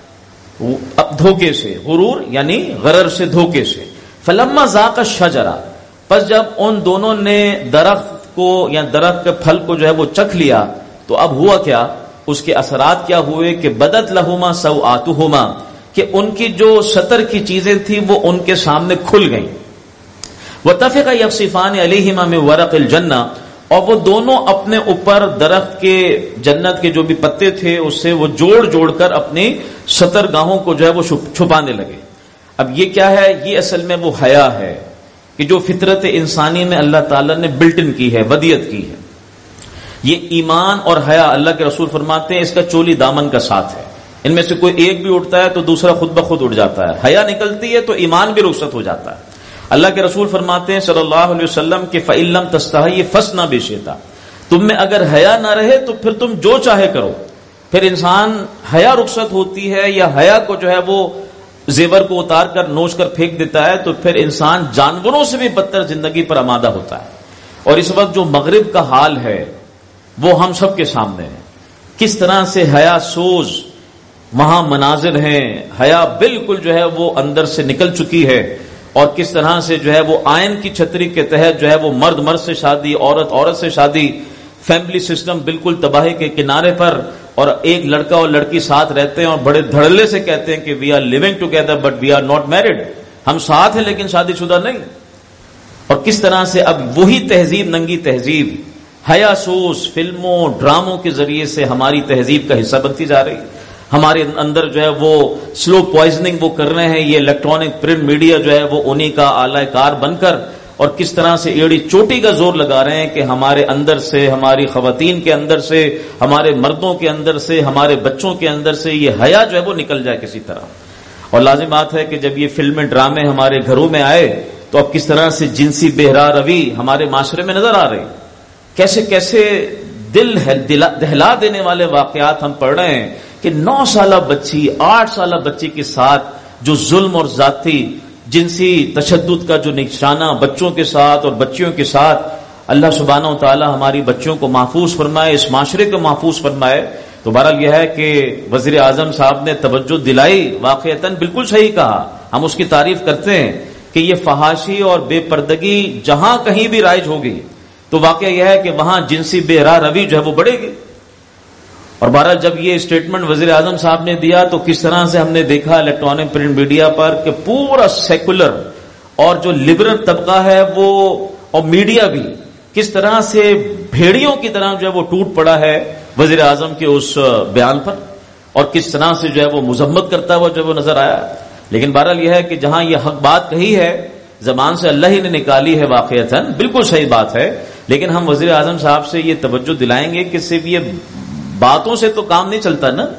دھوکے سے، غرور یعنی غرر سے، دھوکے سے۔ فلما ذاق الشجرہ، پس جب ان دونوں نے درخت کو یا درخت کے پھل کو جو ہے وہ چکھ لیا تو اب ہوا کیا، اس کے اثرات کیا ہوئے کہ بدت لہما سوآتہما، کہ ان کی جو ستر کی چیزیں تھیں وہ ان کے سامنے کھل گئیں۔ وَطَفِقَ يَخْصِفَانِ عَلَيْهِمَا مِنْ وَرَقِ الْجَنَّةِ، اور وہ دونوں اپنے اوپر درخت کے جنت کے جو بھی پتے تھے اس سے وہ جوڑ کر اپنی ستر گاہوں کو جو ہے وہ چھپانے لگے۔ اب یہ کیا ہے، یہ اصل میں وہ حیا ہے کہ جو فطرت انسانی میں اللہ تعالیٰ نے بلٹ ان کی ہے، ودیت کی ہے۔ یہ ایمان اور حیا اللہ کے رسول فرماتے ہیں اس کا چولی دامن کا ساتھ ہے، ان میں سے کوئی ایک بھی اٹھتا ہے تو دوسرا خود بخود اٹھ جاتا ہے، حیا نکلتی ہے تو ایمان بھی رخصت ہو جاتا ہے۔ اللہ کے رسول فرماتے ہیں صلی اللہ علیہ وسلم کہ فَإِن لَّمْ تَسْتَحْيِ فَاصْنَعْ مَا شِئْتَ، تم میں اگر حیا نہ رہے تو پھر تم جو چاہے کرو۔ پھر انسان حیا رخصت ہوتی ہے یا حیا کو جو ہے وہ زیور کو اتار کر نوچ کر پھینک دیتا ہے تو پھر انسان جانوروں سے بھی بدتر زندگی پر آمادہ ہوتا ہے۔ اور اس وقت جو مغرب کا حال ہے وہ ہم سب کے سامنے ہے، کس طرح سے حیا سوز وہاں مناظر ہیں، حیا بالکل جو ہے وہ اندر سے نکل چکی ہے، اور کس طرح سے جو ہے وہ آئین کی چھتری کے تحت جو ہے وہ مرد مرد سے شادی، عورت عورت سے شادی، فیملی سسٹم بالکل تباہی کے کنارے پر، اور ایک لڑکا اور لڑکی ساتھ رہتے ہیں اور بڑے دھڑلے سے کہتے ہیں کہ we are living together but we are not married, ہم ساتھ ہیں لیکن شادی شدہ نہیں۔ اور کس طرح سے اب وہی تہذیب، ننگی تہذیب، حیا سوز فلموں ڈراموں کے ذریعے سے ہماری تہذیب کا حصہ بنتی جا رہی ہے۔ ہمارے اندر جو ہے وہ سلو پوائزننگ وہ کر رہے ہیں، یہ الیکٹرانک پرنٹ میڈیا جو ہے وہ انہی کا آلہ کار بن کر، اور کس طرح سے ایڑی چوٹی کا زور لگا رہے ہیں کہ ہمارے اندر سے، ہماری خواتین کے اندر سے، ہمارے مردوں کے اندر سے، ہمارے بچوں کے اندر سے یہ حیا جو ہے وہ نکل جائے کسی طرح۔ اور لازم بات ہے کہ جب یہ فلمیں ڈرامے ہمارے گھروں میں آئے تو اب کس طرح سے جنسی بے راہ روی ہمارے معاشرے میں نظر آ رہی، کیسے کیسے دل دہلا دینے والے واقعات ہم پڑھ رہے ہیں کہ 9 سالہ بچی 8 سالہ بچی کے ساتھ جو ظلم اور ذاتی جنسی تشدد کا جو نشانہ بچوں کے ساتھ اور بچیوں کے ساتھ، اللہ سبحانہ و تعالی ہماری بچیوں کو محفوظ فرمائے، اس معاشرے کو محفوظ فرمائے۔ تو بہرحال یہ ہے کہ وزیر اعظم صاحب نے توجہ دلائی، واقعتاً بالکل صحیح کہا، ہم اس کی تعریف کرتے ہیں کہ یہ فحاشی اور بے پردگی جہاں کہیں بھی رائج ہوگی تو واقعہ یہ ہے کہ وہاں جنسی بے راہ روی جو ہے وہ بڑھے گی۔ اور بہرحال جب یہ اسٹیٹمنٹ وزیر اعظم صاحب نے دیا تو کس طرح سے ہم نے دیکھا الیکٹرانک پرنٹ میڈیا پر کہ پورا سیکولر اور جو لبرل طبقہ ہے وہ اور میڈیا بھی کس طرح سے بھیڑیوں کی طرح جو ہے وہ ٹوٹ پڑا ہے وزیر اعظم کے اس بیان پر، اور کس طرح سے جو ہے وہ مذمت کرتا ہوا جو وہ نظر آیا۔ لیکن بہرحال یہ ہے کہ جہاں یہ حق بات کہی ہے زبان سے اللہ ہی نے نکالی ہے، واقعتاً بالکل صحیح بات ہے، لیکن ہم وزیر اعظم صاحب سے یہ توجہ دلائیں گے کہ صرف یہ باتوں سے تو کام نہیں چلتا نا،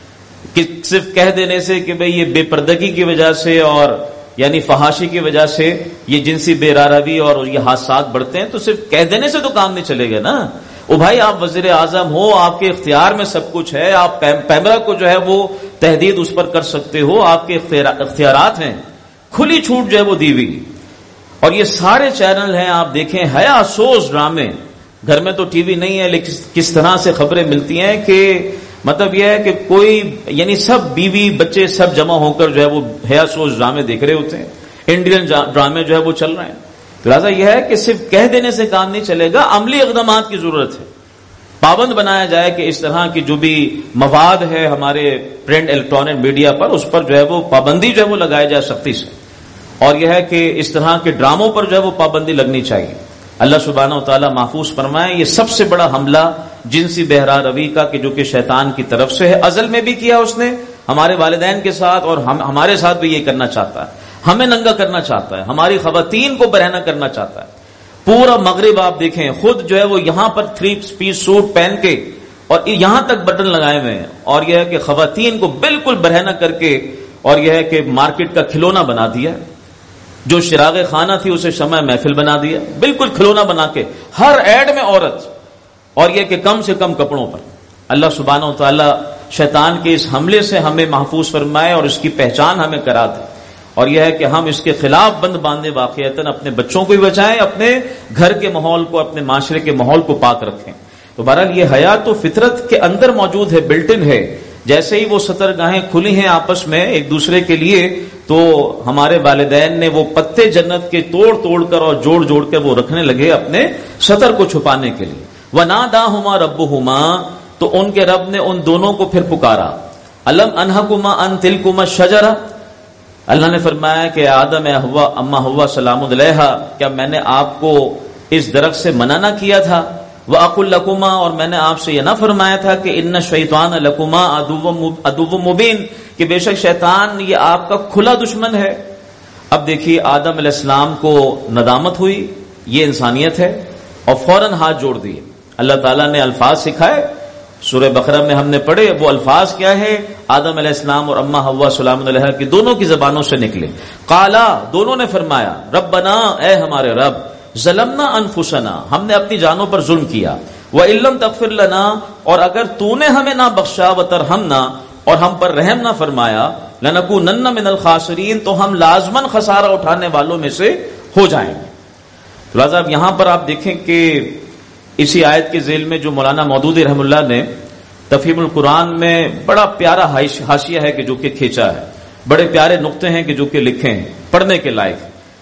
کہ صرف کہہ دینے سے کہ بھئی یہ بے پردگی کی وجہ سے اور یعنی فحاشی کی وجہ سے یہ جنسی بے راہ روی اور یہ حادثات بڑھتے ہیں، تو صرف کہہ دینے سے تو کام نہیں چلے گا نا۔ او بھائی آپ وزیر اعظم ہو، آپ کے اختیار میں سب کچھ ہے، آپ پیمرا کو جو ہے وہ تحدید اس پر کر سکتے ہو، آپ کے اختیارات ہیں، کھلی چھوٹ جو ہے وہ دی ہوئی۔ اور یہ سارے چینل ہیں، آپ دیکھیں حیا سوز ڈرامے، گھر میں تو ٹی وی نہیں ہے لیکن کس طرح سے خبریں ملتی ہیں کہ مطلب یہ ہے کہ کوئی یعنی سب بیوی بچے سب جمع ہو کر جو ہے وہ حیا سوز ڈرامے دیکھ رہے ہوتے ہیں، انڈین ڈرامے جو ہے وہ چل رہے ہیں۔ لہٰذا یہ ہے کہ صرف کہہ دینے سے کام نہیں چلے گا، عملی اقدامات کی ضرورت ہے، پابند بنایا جائے کہ اس طرح کی جو بھی مواد ہے ہمارے پرنٹ الیکٹرانک میڈیا پر اس پر جو ہے وہ پابندی جو ہے وہ لگائی جائے سختی سے، اور یہ ہے کہ اس طرح کے ڈراموں پر جو ہے وہ پابندی لگنی چاہیے۔ اللہ سبحانہ و تعالیٰ محفوظ فرمائے، یہ سب سے بڑا حملہ جنسی بہرا روی کا کہ جو کہ شیطان کی طرف سے ہے، ازل میں بھی کیا اس نے ہمارے والدین کے ساتھ اور ہمارے ساتھ بھی یہ کرنا چاہتا ہے، ہمیں ننگا کرنا چاہتا ہے، ہماری خواتین کو برہنہ کرنا چاہتا ہے۔ پورا مغرب آپ دیکھیں خود جو ہے وہ یہاں پر 3 پیس سوٹ پہن کے اور یہاں تک بٹن لگائے ہوئے ہیں، اور یہ ہے کہ خواتین کو بالکل برہنہ کر کے اور یہ ہے کہ مارکیٹ کا کھلونا بنا دیا، جو شراغ خانہ تھی اسے شمع محفل بنا دیا، بالکل کھلونا بنا کے ہر ایڈ میں عورت، اور یہ کہ کم سے کم کپڑوں پر۔ اللہ سبحانہ و تعالی شیطان کے اس حملے سے ہمیں محفوظ فرمائے اور اس کی پہچان ہمیں کرا دے، اور یہ ہے کہ ہم اس کے خلاف بند باندھے واقعتاً اپنے بچوں کو بھی بچائیں، اپنے گھر کے ماحول کو، اپنے معاشرے کے ماحول کو پاک رکھیں۔ تو بہرحال یہ حیا تو فطرت کے اندر موجود ہے، بلٹ ان ہے، جیسے ہی وہ سترگاہیں کھلی ہیں آپس میں ایک دوسرے کے لیے، تو ہمارے والدین نے وہ پتے جنت کے توڑ توڑ کر اور جوڑ جوڑ کے وہ رکھنے لگے اپنے ستر کو چھپانے کے لیے۔ وَنَادَاهُمَا رَبُّهُمَا، تو ان کے رب نے ان دونوں کو پھر پکارا، أَلَمْ أَنْهَكُمَا أَنْ تِلْكُمَا الشَّجَرَةَ، اللہ نے فرمایا کہ آدم ہوا اما ہوا سلام علیہا، کیا میں نے آپ کو اس درخت سے منع نہ کیا تھا؟ وَأَقُلْ لَكُمَا، اور میں نے آپ سے یہ نہ فرمایا تھا کہ إِنَّ الشَّيْطَانَ لَكُمَا عَدُوٌّ مُبِينٌ، کہ بے شک شیطان یہ آپ کا کھلا دشمن ہے۔ اب دیکھیے آدم علیہ السلام کو ندامت ہوئی، یہ انسانیت ہے، اور فوراً ہاتھ جوڑ دیے۔ اللہ تعالیٰ نے الفاظ سکھائے، سورہ بقرہ میں ہم نے پڑھے، وہ الفاظ کیا ہے؟ آدم علیہ السلام اور اما حوا سلام علیہ کی دونوں کی زبانوں سے نکلے۔ قالا، دونوں نے فرمایا، ربنا، اے ہمارے رب، ظلمنا انفسنا، ہم نے اپنی جانوں پر ظلم کیا، وَإِن لَّمْ تَغْفِرْ لَنَا، اور اگر تو نے ہمیں نہ بخشا، وَتَرْحَمْنَا، اور ہم پر رحم نہ فرمایا، لَنَكُونَنَّ مِنَ الْخَاسِرِينَ، تو ہم لازماً خسارہ اٹھانے والوں میں سے ہو جائیں گے۔ لہٰذا اب یہاں پر آپ دیکھیں کہ اسی آیت کے ذیل میں جو مولانا مودودی رحم اللہ نے تفہیم القرآن میں بڑا پیارا حاشیہ ہے کہ جو کہ کھینچا ہے، بڑے پیارے نقطے ہیں کہ جو کہ لکھے ہیں، پڑھنے کے لائق۔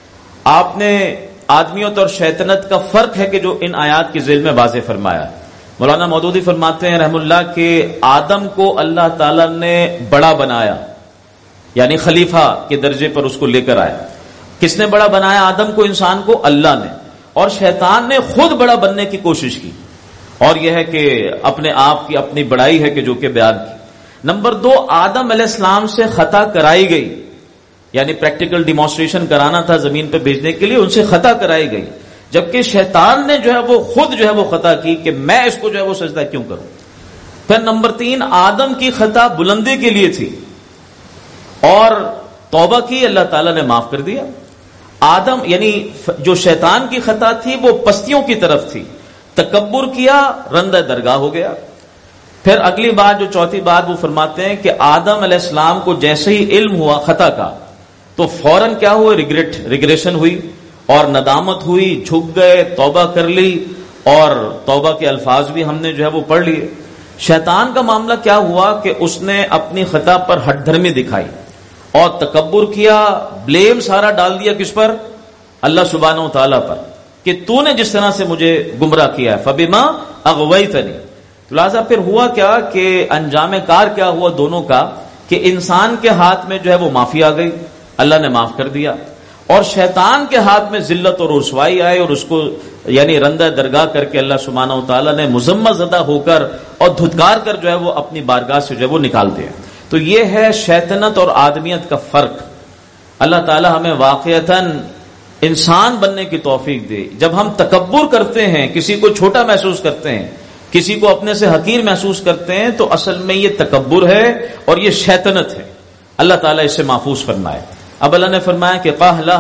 آپ نے آدمیت اور شیطنت کا فرق ہے کہ جو ان آیات کے ذیل میں واضح فرمایا۔ مولانا مودودی فرماتے ہیں رحم اللہ کہ آدم کو اللہ تعالی نے بڑا بنایا، یعنی خلیفہ کے درجے پر اس کو لے کر آیا۔ کس نے بڑا بنایا آدم کو، انسان کو؟ اللہ نے، اور شیطان نے خود بڑا بننے کی کوشش کی، اور یہ ہے کہ اپنے آپ کی اپنی بڑائی ہے کہ جو کہ بیان کی۔ نمبر 2، آدم علیہ السلام سے خطا کرائی گئی، یعنی پریکٹیکل ڈیمانسٹریشن کرانا تھا زمین پہ بھیجنے کے لیے، ان سے خطا کرائی گئی، جبکہ شیطان نے جو ہے وہ خود جو ہے وہ خطا کی کہ میں اس کو جو ہے وہ سجدہ کیوں کروں۔ پھر نمبر 3، آدم کی خطا بلندی کے لیے تھی اور توبہ کی، اللہ تعالیٰ نے معاف کر دیا۔ آدم یعنی جو شیطان کی خطا تھی وہ پستیوں کی طرف تھی، تکبر کیا رندہ درگاہ ہو گیا. پھر اگلی بات جو چوتھی بات وہ فرماتے ہیں کہ آدم علیہ السلام کو جیسے ہی علم ہوا خطا کا تو فوراً کیا ہوا؟ ریگریشن ہوئی اور ندامت ہوئی، جھک گئے، توبہ کر لی، اور توبہ کے الفاظ بھی ہم نے جو ہے وہ پڑھ لیے. شیطان کا معاملہ کیا ہوا کہ اس نے اپنی خطا پر ہٹ دھرمی دکھائی اور تکبر کیا، بلیم سارا ڈال دیا کس پر؟ اللہ سبحانہ و تعالیٰ پر، کہ تو نے جس طرح سے مجھے گمراہ کیا ہے. فبما اغویتنی. تو لہٰذا پھر ہوا کیا کہ انجام کار کیا ہوا دونوں کا کہ انسان کے ہاتھ میں جو ہے وہ معافی آ گئی، اللہ نے معاف کر دیا، اور شیطان کے ہاتھ میں ذلت اور رسوائی آئی اور اس کو یعنی رندہ درگاہ کر کے اللہ سبحانہ و تعالیٰ نے مذمت زدہ ہو کر اور دھتکار کر جو ہے وہ اپنی بارگاہ سے جو ہے وہ نکال دیا. تو یہ ہے شیطنت اور آدمیت کا فرق. اللہ تعالیٰ ہمیں واقعتاً انسان بننے کی توفیق دے. جب ہم تکبر کرتے ہیں، کسی کو چھوٹا محسوس کرتے ہیں، کسی کو اپنے سے حقیر محسوس کرتے ہیں، تو اصل میں یہ تکبر ہے اور یہ شیطنت ہے. اللہ تعالیٰ اس سے محفوظ فرمائے. اب اللہ نے فرمایا کہ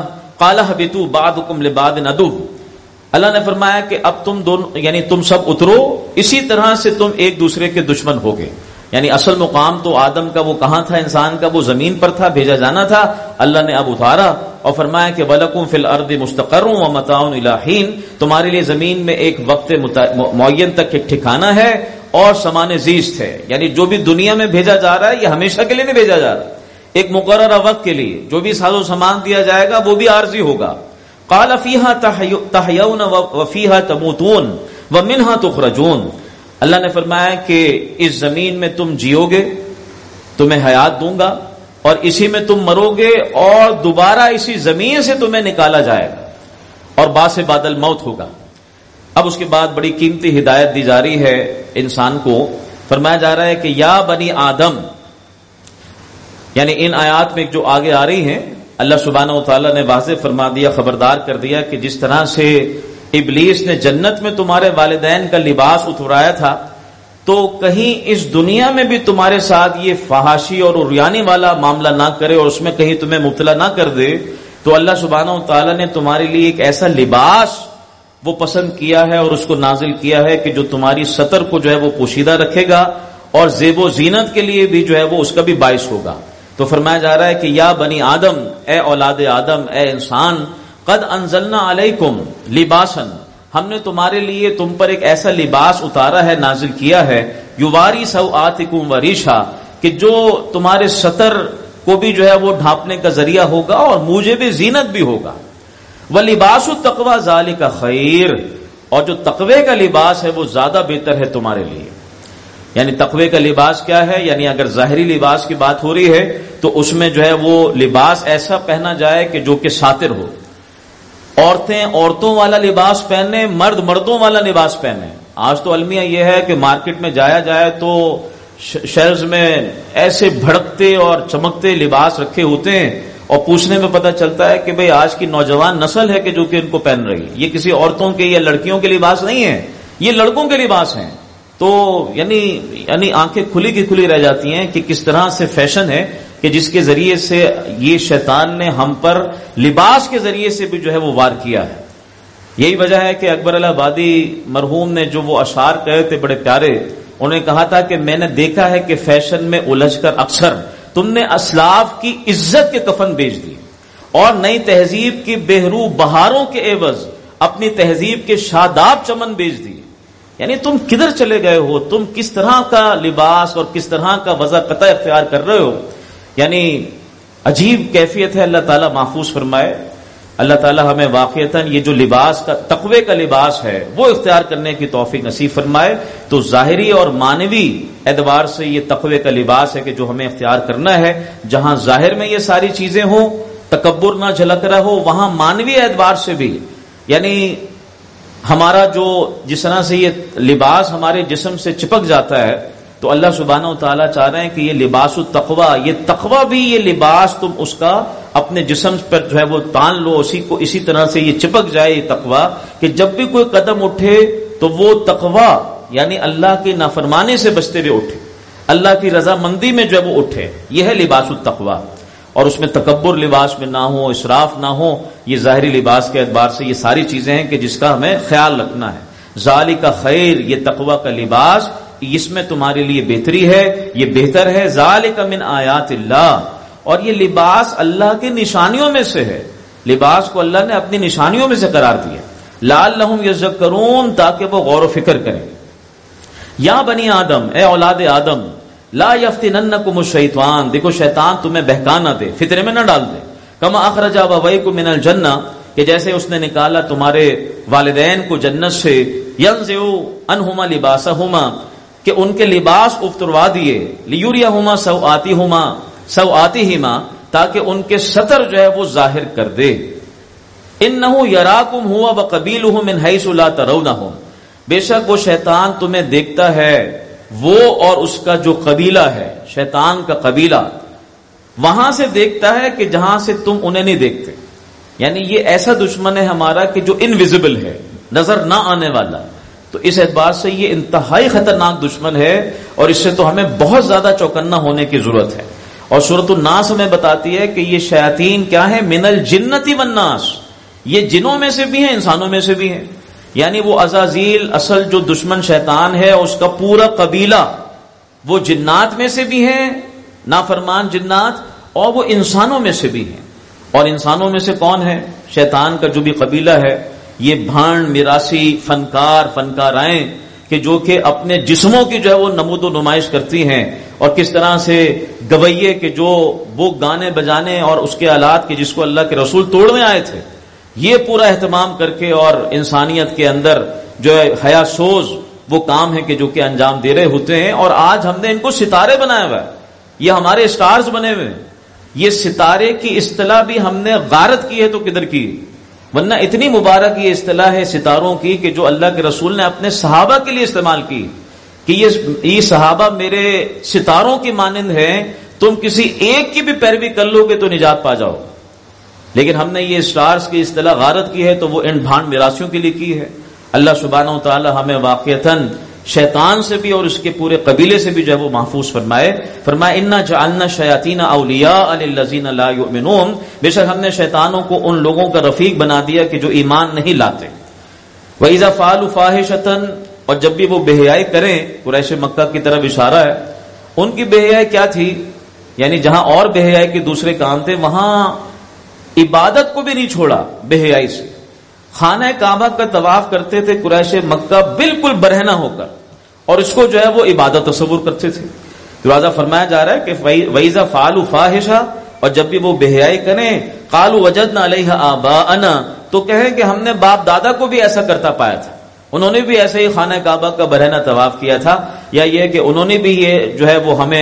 قال اهبطوا بعضكم لبعض عدو. اللہ نے فرمایا کہ اب تم دونوں یعنی تم سب اترو، اسی طرح سے تم ایک دوسرے کے دشمن ہو گئے. یعنی اصل مقام تو آدم کا وہ کہاں تھا؟ انسان کا وہ زمین پر تھا، بھیجا جانا تھا. اللہ نے اب اتارا اور فرمایا کہ وَلَكُمْ فِي الْأَرْضِ مُسْتَقَرٌّ وَمَتَاعٌ إِلَىٰ حِينٍ. تمہارے لیے زمین میں ایک وقت معین تک ایک ٹھکانہ ہے اور سامان زیست ہے. یعنی جو بھی دنیا میں بھیجا جا رہا ہے یہ ہمیشہ کے لیے نہیں بھیجا جا رہا، ایک مقررہ وقت کے لیے. جو بھی ساز و سامان دیا جائے گا وہ بھی عارضی ہوگا. قَالَ فِيهَا تَحْيَوْنَ وَفِيهَا تَمُوتُونَ وَمِنْهَا تُخْرَجُونَ. اللہ نے فرمایا کہ اس زمین میں تم جیو گے، تمہیں حیات دوں گا، اور اسی میں تم مرو گے اور دوبارہ اسی زمین سے تمہیں نکالا جائے گا، اور بعد بادل موت ہوگا. اب اس کے بعد بڑی قیمتی ہدایت دی جا رہی ہے انسان کو. فرمایا جا رہا ہے کہ یا بنی آدم، یعنی ان آیات میں جو آگے آ رہی ہیں اللہ سبحانہ و تعالیٰ نے واضح فرما دیا، خبردار کر دیا کہ جس طرح سے ابلیس نے جنت میں تمہارے والدین کا لباس اترایا تھا، تو کہیں اس دنیا میں بھی تمہارے ساتھ یہ فحاشی اور عریانی والا معاملہ نہ کرے اور اس میں کہیں تمہیں مبتلا نہ کر دے. تو اللہ سبحانہ و تعالیٰ نے تمہارے لیے ایک ایسا لباس وہ پسند کیا ہے اور اس کو نازل کیا ہے کہ جو تمہاری سطر کو جو ہے وہ پوشیدہ رکھے گا اور زیب و زینت کے لیے بھی جو ہے وہ اس کا بھی باعث ہوگا. تو فرمایا جا رہا ہے کہ یا بنی آدم، اے اولاد آدم، اے انسان، قد انزلنا علیکم لباسا، ہم نے تمہارے لیے تم پر ایک ایسا لباس اتارا ہے، نازل کیا ہے، یواری سوآتکم وریشا، کہ جو تمہارے سطر کو بھی جو ہے وہ ڈھانپنے کا ذریعہ ہوگا اور موجب زینت بھی ہوگا. وَلِبَاسُ التَّقْوَى ذَلِكَ خَيْرٌ، اور جو تقوی کا لباس ہے وہ زیادہ بہتر ہے تمہارے لیے. یعنی تقوی کا لباس کیا ہے؟ یعنی اگر ظاہری لباس کی بات ہو رہی ہے تو اس میں جو ہے وہ لباس ایسا پہنا جائے کہ جو کہ ساتر ہو. عورتیں عورتوں والا لباس پہنے، مرد مردوں والا لباس پہنے. آج تو المیہ یہ ہے کہ مارکیٹ میں جایا جائے تو شیلز میں ایسے بھڑکتے اور چمکتے لباس رکھے ہوتے ہیں اور پوچھنے میں پتہ چلتا ہے کہ بھئی آج کی نوجوان نسل ہے کہ جو کہ ان کو پہن رہی ہے. یہ کسی عورتوں کے یا لڑکیوں کے لباس نہیں ہے، یہ لڑکوں کے لباس ہیں. تو یعنی آنکھیں کھلی کی کھلی رہ جاتی ہیں کہ کس طرح سے فیشن ہے کہ جس کے ذریعے سے یہ شیطان نے ہم پر لباس کے ذریعے سے بھی جو ہے وہ وار کیا ہے. یہی وجہ ہے کہ اکبر الہٰبادی مرحوم نے جو وہ اشعار کہے تھے بڑے پیارے، انہوں نے کہا تھا کہ میں نے دیکھا ہے کہ فیشن میں الجھ کر اکثر تم نے اسلاف کی عزت کے کفن بیچ دی اور نئی تہذیب کی بہرو بہاروں کے عوض اپنی تہذیب کے شاداب چمن بیچ دی. یعنی تم کدھر چلے گئے ہو؟ تم کس طرح کا لباس اور کس طرح کا وضع قطع اختیار کر رہے ہو؟ یعنی عجیب کیفیت ہے. اللہ تعالیٰ محفوظ فرمائے. اللہ تعالیٰ ہمیں واقعتاً یہ جو لباس کا تقوی کا لباس ہے وہ اختیار کرنے کی توفیق نصیب فرمائے. تو ظاہری اور معنوی اعتبار سے یہ تقوی کا لباس ہے کہ جو ہمیں اختیار کرنا ہے. جہاں ظاہر میں یہ ساری چیزیں ہوں، تکبر نہ جھلک رہا ہو، وہاں معنوی اعتبار سے بھی یعنی ہمارا جو جس طرح سے یہ لباس ہمارے جسم سے چپک جاتا ہے، تو اللہ سبحانہ و تعالیٰ چاہ رہے ہیں کہ یہ لباس التقوی، یہ تقوی بھی یہ لباس تم اس کا اپنے جسم پر جو ہے وہ تان لو، اسی طرح سے یہ چپک جائے یہ تقوی کہ جب بھی کوئی قدم اٹھے تو وہ تقوی یعنی اللہ کی نافرمانی سے بچتے ہوئے اٹھے، اللہ کی رضامندی میں جو ہے وہ اٹھے. یہ ہے لباس التقوی. اور اس میں تکبر لباس میں نہ ہو، اسراف نہ ہو. یہ ظاہری لباس کے اعتبار سے یہ ساری چیزیں ہیں کہ جس کا ہمیں خیال رکھنا ہے. ذالک خیر، یہ تقوی کا لباس، اس میں تمہارے لیے بہتری ہے، یہ بہتر ہے. ذالک من آیات اللہ، اور یہ لباس اللہ کی نشانیوں میں سے ہے. لباس کو اللہ نے اپنی نشانیوں میں سے قرار دیا. لعلہم یذکرون، تاکہ وہ غور و فکر کریں. یا بنی آدم، اے اولاد آدم، لا یفتننکم الشیطان، دیکھو شیطان تمہیں بہکا نہ دے، فتنے میں نہ ڈال دے. کما اخرج ابویکم من الجنہ، کہ جیسے اس نے نکالا تمہارے والدین کو جنت سے. ینزع عنہما لباسہما، کہ ان کے لباس اتروا دیے. لیریہما سوآتہما، تاکہ ان کے سطر جو ہے وہ ظاہر کر دے. انہ یراکم ہوا وقبیلہ من حیث لا ترونہم، بے شک وہ شیطان تمہیں دیکھتا ہے، وہ اور اس کا جو قبیلہ ہے، شیطان کا قبیلہ وہاں سے دیکھتا ہے کہ جہاں سے تم انہیں نہیں دیکھتے. یعنی یہ ایسا دشمن ہے ہمارا کہ جو انویزیبل ہے، نظر نہ آنے والا. تو اس اعتبار سے یہ انتہائی خطرناک دشمن ہے، اور اس سے تو ہمیں بہت زیادہ چوکنا ہونے کی ضرورت ہے. اور سورۃ الناس ہمیں بتاتی ہے کہ یہ شیاطین کیا ہے؟ من الجنۃ والناس، یہ جنوں میں سے بھی ہیں، انسانوں میں سے بھی ہیں. یعنی وہ عزازیل اصل جو دشمن شیطان ہے اس کا پورا قبیلہ وہ جنات میں سے بھی ہیں، نافرمان جنات، اور وہ انسانوں میں سے بھی ہیں. اور انسانوں میں سے کون ہے؟ شیطان کا جو بھی قبیلہ ہے، یہ بھانڈ میراثی فنکارائیں کہ جو کہ اپنے جسموں کی جو ہے وہ نمود و نمائش کرتی ہیں، اور کس طرح سے گویے کہ جو وہ گانے بجانے اور اس کے آلات کے جس کو اللہ کے رسول توڑنے آئے تھے، یہ پورا اہتمام کر کے اور انسانیت کے اندر جو ہے حیا سوز وہ کام ہے کہ جو کہ انجام دے رہے ہوتے ہیں. اور آج ہم نے ان کو ستارے بنایا ہوا ہے، یہ ہمارے اسٹارز بنے ہوئے ہیں. یہ ستارے کی اصطلاح بھی ہم نے غارت کی ہے تو کدھر کی، ورنہ اتنی مبارک یہ اصطلاح ہے ستاروں کی کہ جو اللہ کے رسول نے اپنے صحابہ کے لیے استعمال کی کہ یہ صحابہ میرے ستاروں کی مانند ہیں، تم کسی ایک کی بھی پیروی کر لو گے تو نجات پا جاؤ. لیکن ہم نے یہ اسٹارز کی اصطلاح غارت کی ہے تو وہ ان بھانڈ میراثیوں کے لیے کی ہے. اللہ سبحانہ و تعالی ہمیں واقعتاً شیطان سے بھی اور اس کے پورے قبیلے سے بھی جو ہے وہ محفوظ فرمائے. انا جعلنا الشیاطین اولیاء للذین لا یؤمنون، بے شک ہم نے شیطانوں کو ان لوگوں کا رفیق بنا دیا کہ جو ایمان نہیں لاتے. وَإِذَا فَعَلُوا فَاحِشَةً، اور جب بھی وہ بے حیائی کریں، قریش مکہ کی طرف اشارہ ہے. ان کی بے حیائی کیا تھی؟ یعنی جہاں اور بے حیائی کے دوسرے کام تھے وہاں عبادت کو بھی نہیں چھوڑا بے حیائی سے. خانہ کعبہ کا طواف کرتے تھے قریش مکہ بالکل برہنہ ہو کر، اور اس کو جو ہے وہ عبادت تصور کرتے تھے. لہذا فرمایا جا رہا ہے کہ وَإِذَا فَعَلُوا فَاحِشَةً، اور جب بھی وہ بے حیائی کریں، قَالُوا وَجَدْنَا عَلَيْهَا آبَاءَنَا، تو کہیں کہ ہم نے باپ دادا کو بھی ایسا کرتا پایا تھا، انہوں نے بھی ایسے ہی خانہ کعبہ کا برہنہ طواف کیا تھا، یا یہ کہ انہوں نے بھی یہ جو ہے وہ ہمیں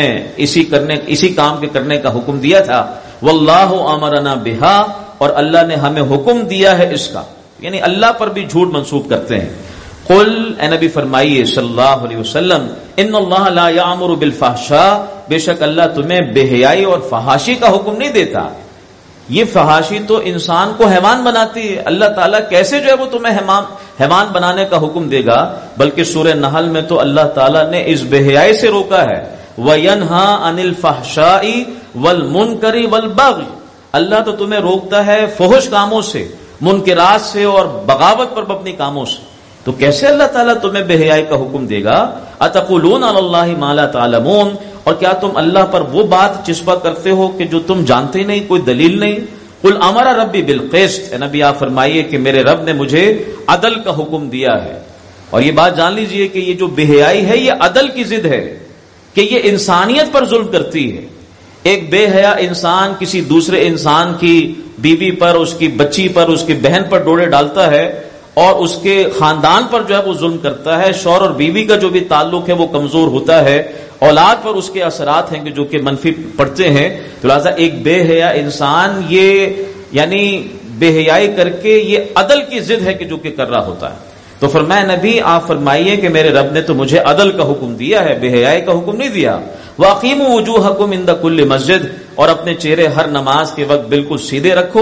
اسی کام کے کرنے کا حکم دیا تھا. وَاللَّهُ أَمَرَنَا بِهَا، اور اللہ نے ہمیں حکم دیا ہے اس کا. یعنی اللہ پر بھی جھوٹ منسوب کرتے ہیں. قل، اے نبی فرمائیے صلی اللہ علیہ وسلم، ان اللہ لا یامر بالفحشاء، بے شک اللہ تمہیں بے حیائی اور فحاشی کا حکم نہیں دیتا. یہ فحاشی تو انسان کو حیوان بناتی ہے، اللہ تعالیٰ کیسے جو ہے وہ تمہیں حیوان بنانے کا حکم دے گا؟ بلکہ سورہ نحل میں تو اللہ تعالیٰ نے اس بے حیائی سے روکا ہے. وَيَنْهَا عَنِ الْفَحْشَاءِ وَالْمُنْكَرِ وَالْبَغْيِ، اللہ تو تمہیں روکتا ہے فحش کاموں سے، منکرات سے اور بغاوت پر مبنی کاموں سے. تو کیسے اللہ تعالیٰ تمہیں بے حیائی کا حکم دے گا؟ اتقولون علی اللہ ما لا تعلمون، اور کیا تم اللہ پر وہ بات چسپا کرتے ہو کہ جو تم جانتے نہیں، کوئی دلیل نہیں. قل امر ربی بالقسط، اے نبی آپ فرمائیے کہ میرے رب نے مجھے عدل کا حکم دیا ہے. اور یہ بات جان لیجئے کہ یہ جو بے حیائی ہے یہ عدل کی ضد ہے، کہ یہ انسانیت پر ظلم کرتی ہے. ایک بے حیا انسان کسی دوسرے انسان کی بیوی پر، اس کی بچی پر، اس کی بہن پر ڈوڑے ڈالتا ہے اور اس کے خاندان پر جو ہے وہ ظلم کرتا ہے. شوہر اور بیوی کا جو بھی تعلق ہے وہ کمزور ہوتا ہے، اولاد پر اس کے اثرات ہیں کہ جو کہ منفی پڑتے ہیں. تو لہٰذا ایک بے حیا انسان یہ یعنی بے حیائی کر کے یہ عدل کی ضد ہے کہ جو کہ کر رہا ہوتا ہے. تو فرمایا نبی آپ فرمائیے کہ میرے رب نے تو مجھے عدل کا حکم دیا ہے، بے حیائی کا حکم نہیں دیا. وَأَقِيمُوا وُجُوهَكُمْ عِنْدَ كُلِّ مسجد، اور اپنے چہرے ہر نماز کے وقت بالکل سیدھے رکھو.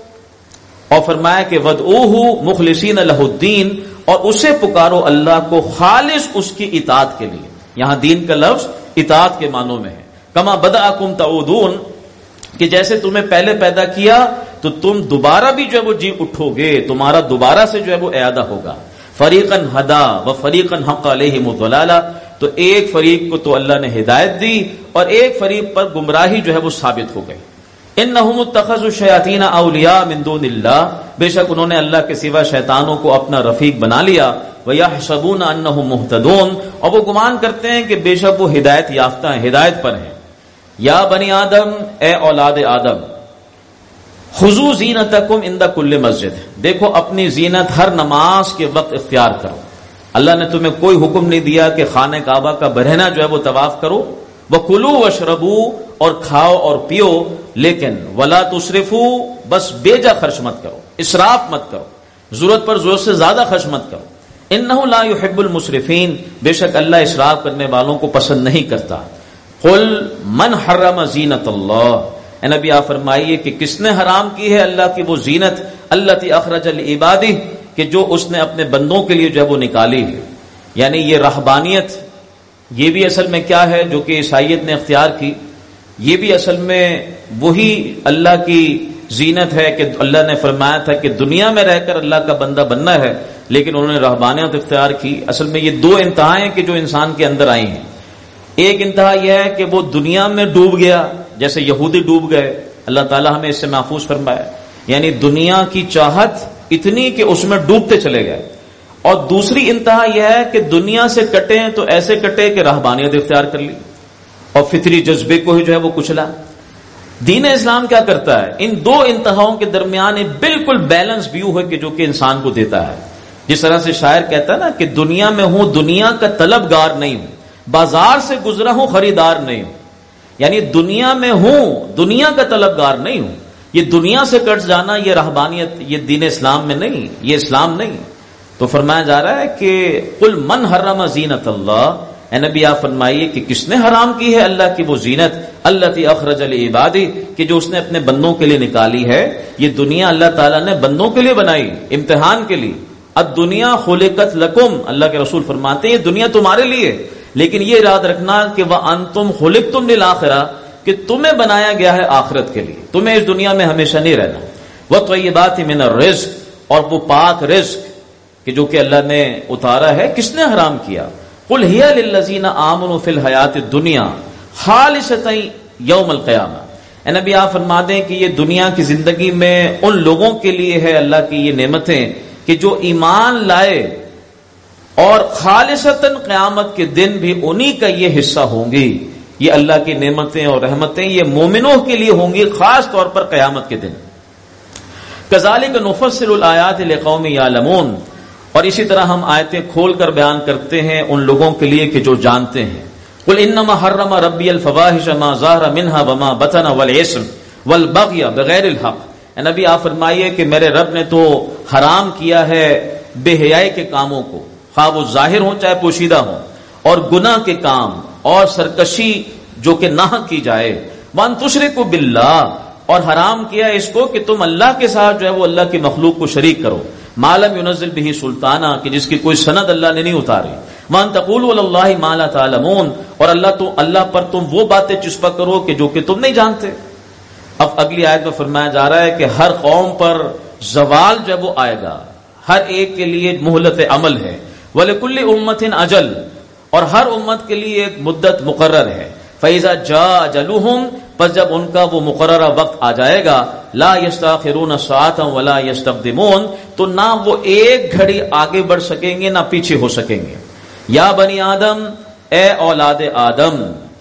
اور فرمایا کہ وَادْعُوهُ مُخْلِصِينَ لَهُ الدِّينَ، اور اسے پکارو اللہ کو خالص اس کی اطاعت کے لیے. یہاں دین کا لفظ اطاعت کے معنوں میں ہے. كَمَا بَدَأَكُمْ تَعُودُونَ، کہ جیسے تمہیں پہلے پیدا کیا تو تم دوبارہ بھی جو ہے وہ جی اٹھو گے، تمہارا دوبارہ سے جو ہے وہ اعادہ ہوگا. فریقاً ہدا و فریقاً حق علیہم الضلالہ، تو ایک فریق کو تو اللہ نے ہدایت دی اور ایک فریق پر گمراہی جو ہے وہ ثابت ہو گئی۔ انہم اتخذوا الشیاطین اولیاء من دون اللہ، بے شک انہوں نے اللہ کے سوا شیطانوں کو اپنا رفیق بنا لیا، ویحسبون انہم مہتدون، اور وہ گمان کرتے ہیں کہ بے شک وہ ہدایت یافتہ ہیں، ہدایت پر ہیں۔ یا بنی آدم، اے اولاد آدم، خذوا زینتکم عند کل مسجد، دیکھو اپنی زینت ہر نماز کے وقت اختیار کرو۔ اللہ نے تمہیں کوئی حکم نہیں دیا کہ خانہ کعبہ کا برہنہ جو ہے وہ طواف کرو، وَكُلُوا وَاشْرَبُوا، اور کھاؤ اور پیو، لیکن وَلَا تُسْرِفُوا، بس بیجا خرچ مت کرو، اسراف مت کرو، ضرورت پر ضرورت سے زیادہ خرچ مت کرو۔ إِنَّهُ لَا يُحِبُّ الْمُسْرِفِينَ، بے شک اللہ اسراف کرنے والوں کو پسند نہیں کرتا۔ قُلْ مَنْ حَرَّمَ زِینَةَ اللَّهِ، اے نبی آپ فرمائیے کہ کس نے حرام کی ہے اللہ کی وہ زینت، الَّتِي أَخْرَجَ لِعِبَادِهِ، کہ جو اس نے اپنے بندوں کے لیے جو ہے وہ نکالی ہے۔ یعنی یہ رہبانیت، یہ بھی اصل میں کیا ہے جو کہ عیسائیت نے اختیار کی، یہ بھی اصل میں وہی اللہ کی زینت ہے کہ اللہ نے فرمایا تھا کہ دنیا میں رہ کر اللہ کا بندہ بننا ہے، لیکن انہوں نے رہبانیت اختیار کی۔ اصل میں یہ دو انتہائیں کہ جو انسان کے اندر آئی ہیں، ایک انتہا یہ ہے کہ وہ دنیا میں ڈوب گیا جیسے یہودی ڈوب گئے، اللہ تعالیٰ ہمیں اس سے محفوظ فرمائے، یعنی دنیا کی چاہت اتنی کہ اس میں ڈوبتے چلے گئے۔ اور دوسری انتہا یہ ہے کہ دنیا سے کٹے تو ایسے کٹے کہ رہبانیت اختیار کر لی اور فطری جذبے کو ہی جو ہے وہ کچلا۔ دین اسلام کیا کرتا ہے؟ ان دو انتہاؤں کے درمیان ایک بالکل بیلنس ویو ہے کہ جو کہ انسان کو دیتا ہے۔ جس طرح سے شاعر کہتا ہے نا کہ دنیا میں ہوں دنیا کا طلبگار نہیں ہوں، بازار سے گزرا ہوں خریدار نہیں ہوں، یعنی دنیا میں ہوں دنیا کا طلبگار نہیں ہوں۔ یہ دنیا سے کٹ جانا، یہ رہبانیت، یہ دین اسلام میں نہیں، یہ اسلام نہیں۔ تو فرمایا جا رہا ہے کہ قل من حرم زینت اللہ، اے نبی آپ فرمائیے کہ کس نے حرام کی ہے اللہ کی وہ زینت، التی اخرج لعبادی، کہ جو اس نے اپنے بندوں کے لیے نکالی ہے۔ یہ دنیا اللہ تعالیٰ نے بندوں کے لیے بنائی، امتحان کے لیے۔ الدنیا خلقت لکم، اللہ کے رسول فرماتے ہیں یہ دنیا تمہارے لیے، لیکن یہ یاد رکھنا کہ وانتم خلقتم للآخرہ، کہ تمہیں بنایا گیا ہے آخرت کے لیے، تمہیں اس دنیا میں ہمیشہ نہیں رہنا۔ وطیبات من الرزق، اور وہ پاک رزق کہ جو کہ اللہ نے اتارا ہے، کس نے حرام کیا؟ قل ہی للذین آمنوا فی الحیات الدنیا خالصۃ یوم القیامہ، اے نبی آپ فرما دیں کہ یہ دنیا کی زندگی میں ان لوگوں کے لیے ہے اللہ کی یہ نعمتیں کہ جو ایمان لائے، اور خالصتاً قیامت کے دن بھی انہی کا یہ حصہ ہوں گی۔ یہ اللہ کی نعمتیں اور رحمتیں یہ مومنوں کے لیے ہوں گی، خاص طور پر قیامت کے دن۔ کذالک نفصل الآیات لقوم یعلمون، اور اسی طرح ہم آیتیں کھول کر بیان کرتے ہیں ان لوگوں کے لیے کہ جو جانتے ہیں۔ قل انما حرم ربی الفواحش ما ظہر منها وما بطن والاسم والبغی بغیر الحق، اے نبی آپ فرمائیے کہ میرے رب نے تو حرام کیا ہے بے حیائی کے کاموں کو، خواہ وہ ظاہر ہوں چاہے پوشیدہ ہوں، اور گناہ کے کام اور سرکشی جو کہ نہ کی جائے، وان تشرکوا باللہ، اور حرام کیا اس کو کہ تم اللہ کے ساتھ جو ہے وہ اللہ کی مخلوق کو شریک کرو، ما لم ينزل به سلطانہ، کہ جس کی کوئی سند اللہ نے نہیں اتاری، وان تقولوا علی اللہ ما لا تعلمون، اور اللہ پر تم وہ باتیں چسپا کرو کہ جو کہ تم نہیں جانتے۔ اب اگلی آیت میں فرمایا جا رہا ہے کہ ہر قوم پر زوال جب وہ آئے گا، ہر ایک کے لیے مہلت عمل ہے، وَلِكُلِّ أُمَّةٍ أَجَلٌ، اور ہر امت کے لیے ایک مدت مقرر ہے، فَإِذَا جَاءَ أَجَلُهُمْ، پس جب ان کا وہ مقررہ وقت آ جائے گا، لَا يَسْتَأْخِرُونَ سَاعَةً وَلَا يَسْتَقْدِمُونَ، تو نہ وہ ایک گھڑی آگے بڑھ سکیں گے نہ پیچھے ہو سکیں گے۔ یا بنی آدم، اے اولاد آدم،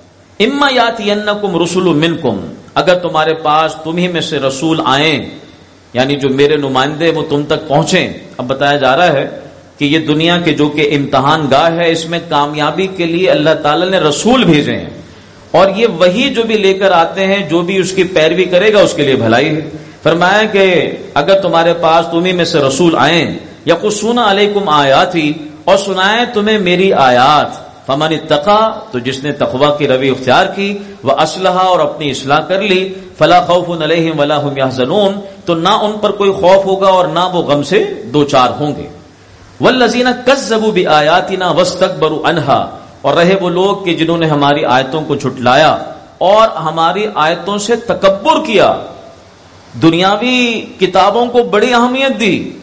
اما یاتینکم رسل منکم، اگر تمہارے پاس تمہیں میں سے رسول آئیں، یعنی جو میرے نمائندے وہ تم تک پہنچیں۔ اب بتایا جا رہا ہے کہ یہ دنیا کے جو کہ امتحان گاہ ہے، اس میں کامیابی کے لیے اللہ تعالی نے رسول بھیجے ہیں، اور یہ وہی جو بھی لے کر آتے ہیں، جو بھی اس کی پیروی کرے گا اس کے لیے بھلائی ہے۔ فرمایا کہ اگر تمہارے پاس تمہیں میں سے رسول آئیں، یقصون علیکم آیاتی، اور سنائیں تمہیں میری آیات، فمن اتقی، تو جس نے تقوی کی روی اختیار کی، واصلح، اور اپنی اصلاح کر لی، فلا خوف علیہم ولا هم يحزنون، تو نہ ان پر کوئی خوف ہوگا اور نہ وہ غم سے دوچار ہوں گے۔ والذین کذبوا بآیاتنا واستکبروا عنہا، اور رہے وہ لوگ کہ جنہوں نے ہماری آیتوں کو جھٹلایا اور ہماری آیتوں سے تکبر کیا، دنیاوی کتابوں کو بڑی اہمیت دی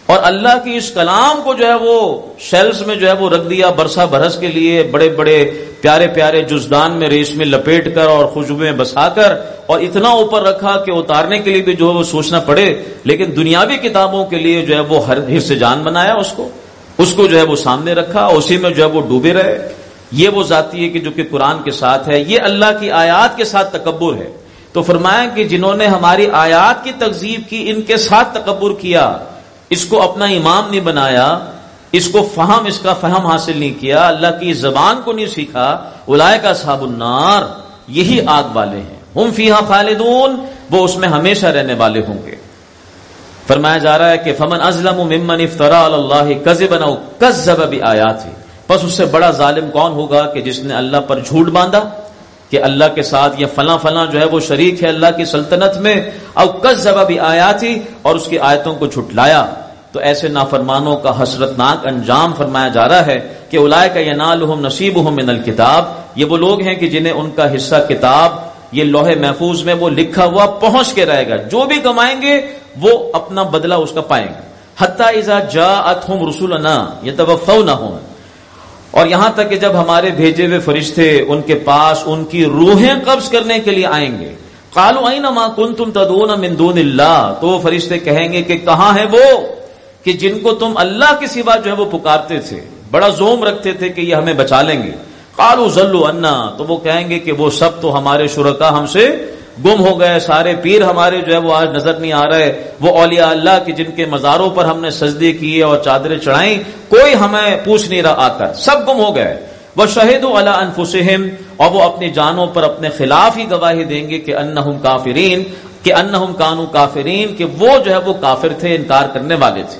اور اللہ کی اس کلام کو جو ہے وہ شیلز میں جو ہے وہ رکھ دیا برسا برس کے لیے، بڑے بڑے پیارے پیارے جزدان میں ریس میں لپیٹ کر اور خوشبوئیں بسا کر، اور اتنا اوپر رکھا کہ اتارنے کے لیے بھی جو ہے وہ سوچنا پڑے، لیکن دنیاوی کتابوں کے لیے جو ہے وہ ہر حصے جان بنایا اس کو جو ہے وہ سامنے رکھا، اسی میں جو ہے وہ ڈوبے رہے۔ یہ وہ ذاتی ہے کہ جو کہ قرآن کے ساتھ ہے، یہ اللہ کی آیات کے ساتھ تکبر ہے۔ تو فرمایا کہ جنہوں نے ہماری آیات کی تکذیب کی، ان کے ساتھ تکبر کیا، اس کو اپنا امام نہیں بنایا، اس کا فہم حاصل نہیں کیا، اللہ کی زبان کو نہیں سیکھا، اولئک اصحاب النار، یہی آگ والے ہیں، ہم فیہا خالدون، وہ اس میں ہمیشہ رہنے والے ہوں گے۔ فرمایا جا رہا ہے کہ فمن ازلم ممن افترى علی اللہ کذبا او کذب بآیاتہ، پس اس سے بڑا ظالم کون ہوگا کہ جس نے اللہ پر جھوٹ باندھا کہ اللہ کے ساتھ یا فلاں فلاں جو ہے وہ شریک ہے اللہ کی سلطنت میں، او کذب بآیاتہ، اور اس کی آیتوں کو جھٹلایا۔ تو ایسے نافرمانوں کا حسرتناک انجام فرمایا جا رہا ہے کہ اولئک ینالہم نصیبہم من الکتاب، یہ وہ لوگ ہیں کہ جنہیں ان کا حصہ کتاب یہ لوح محفوظ میں وہ لکھا ہوا پہنچ کے رہے گا، جو بھی کمائیں گے وہ اپنا بدلہ اس کا پائیں گے۔ حتی اذا جاءتہم رسلنا یتوفونہم، اور یہاں تک کہ جب ہمارے بھیجے ہوئے فرشتے ان کے پاس ان کی روحیں قبض کرنے کے لیے آئیں گے، قالوا این ما کنتم تدعون من دون اللہ، تو وہ فرشتے کہیں گے کہ کہاں ہیں وہ کہ جن کو تم اللہ کے سوا جو ہے وہ پکارتے تھے، بڑا زوم رکھتے تھے کہ یہ ہمیں بچا لیں گے۔ قالوا ضلوا عنا، تو وہ کہیں گے کہ وہ سب تو ہمارے شرکا ہم سے گم ہو گئے، سارے پیر ہمارے جو ہے وہ آج نظر نہیں آ رہے، وہ اولیاء اللہ کی جن کے مزاروں پر ہم نے سجدے کیے اور چادریں چڑھائیں، کوئی ہمیں پوچھ نہیں رہا آ کر، سب گم ہو گئے۔ وشہدوا علی انفسہم، اور وہ اپنی جانوں پر اپنے خلاف ہی گواہی دیں گے کہ انہم کافرین، کہ انہم کانوا کافرین، کہ وہ جو ہے وہ کافر تھے، انکار کرنے والے تھے۔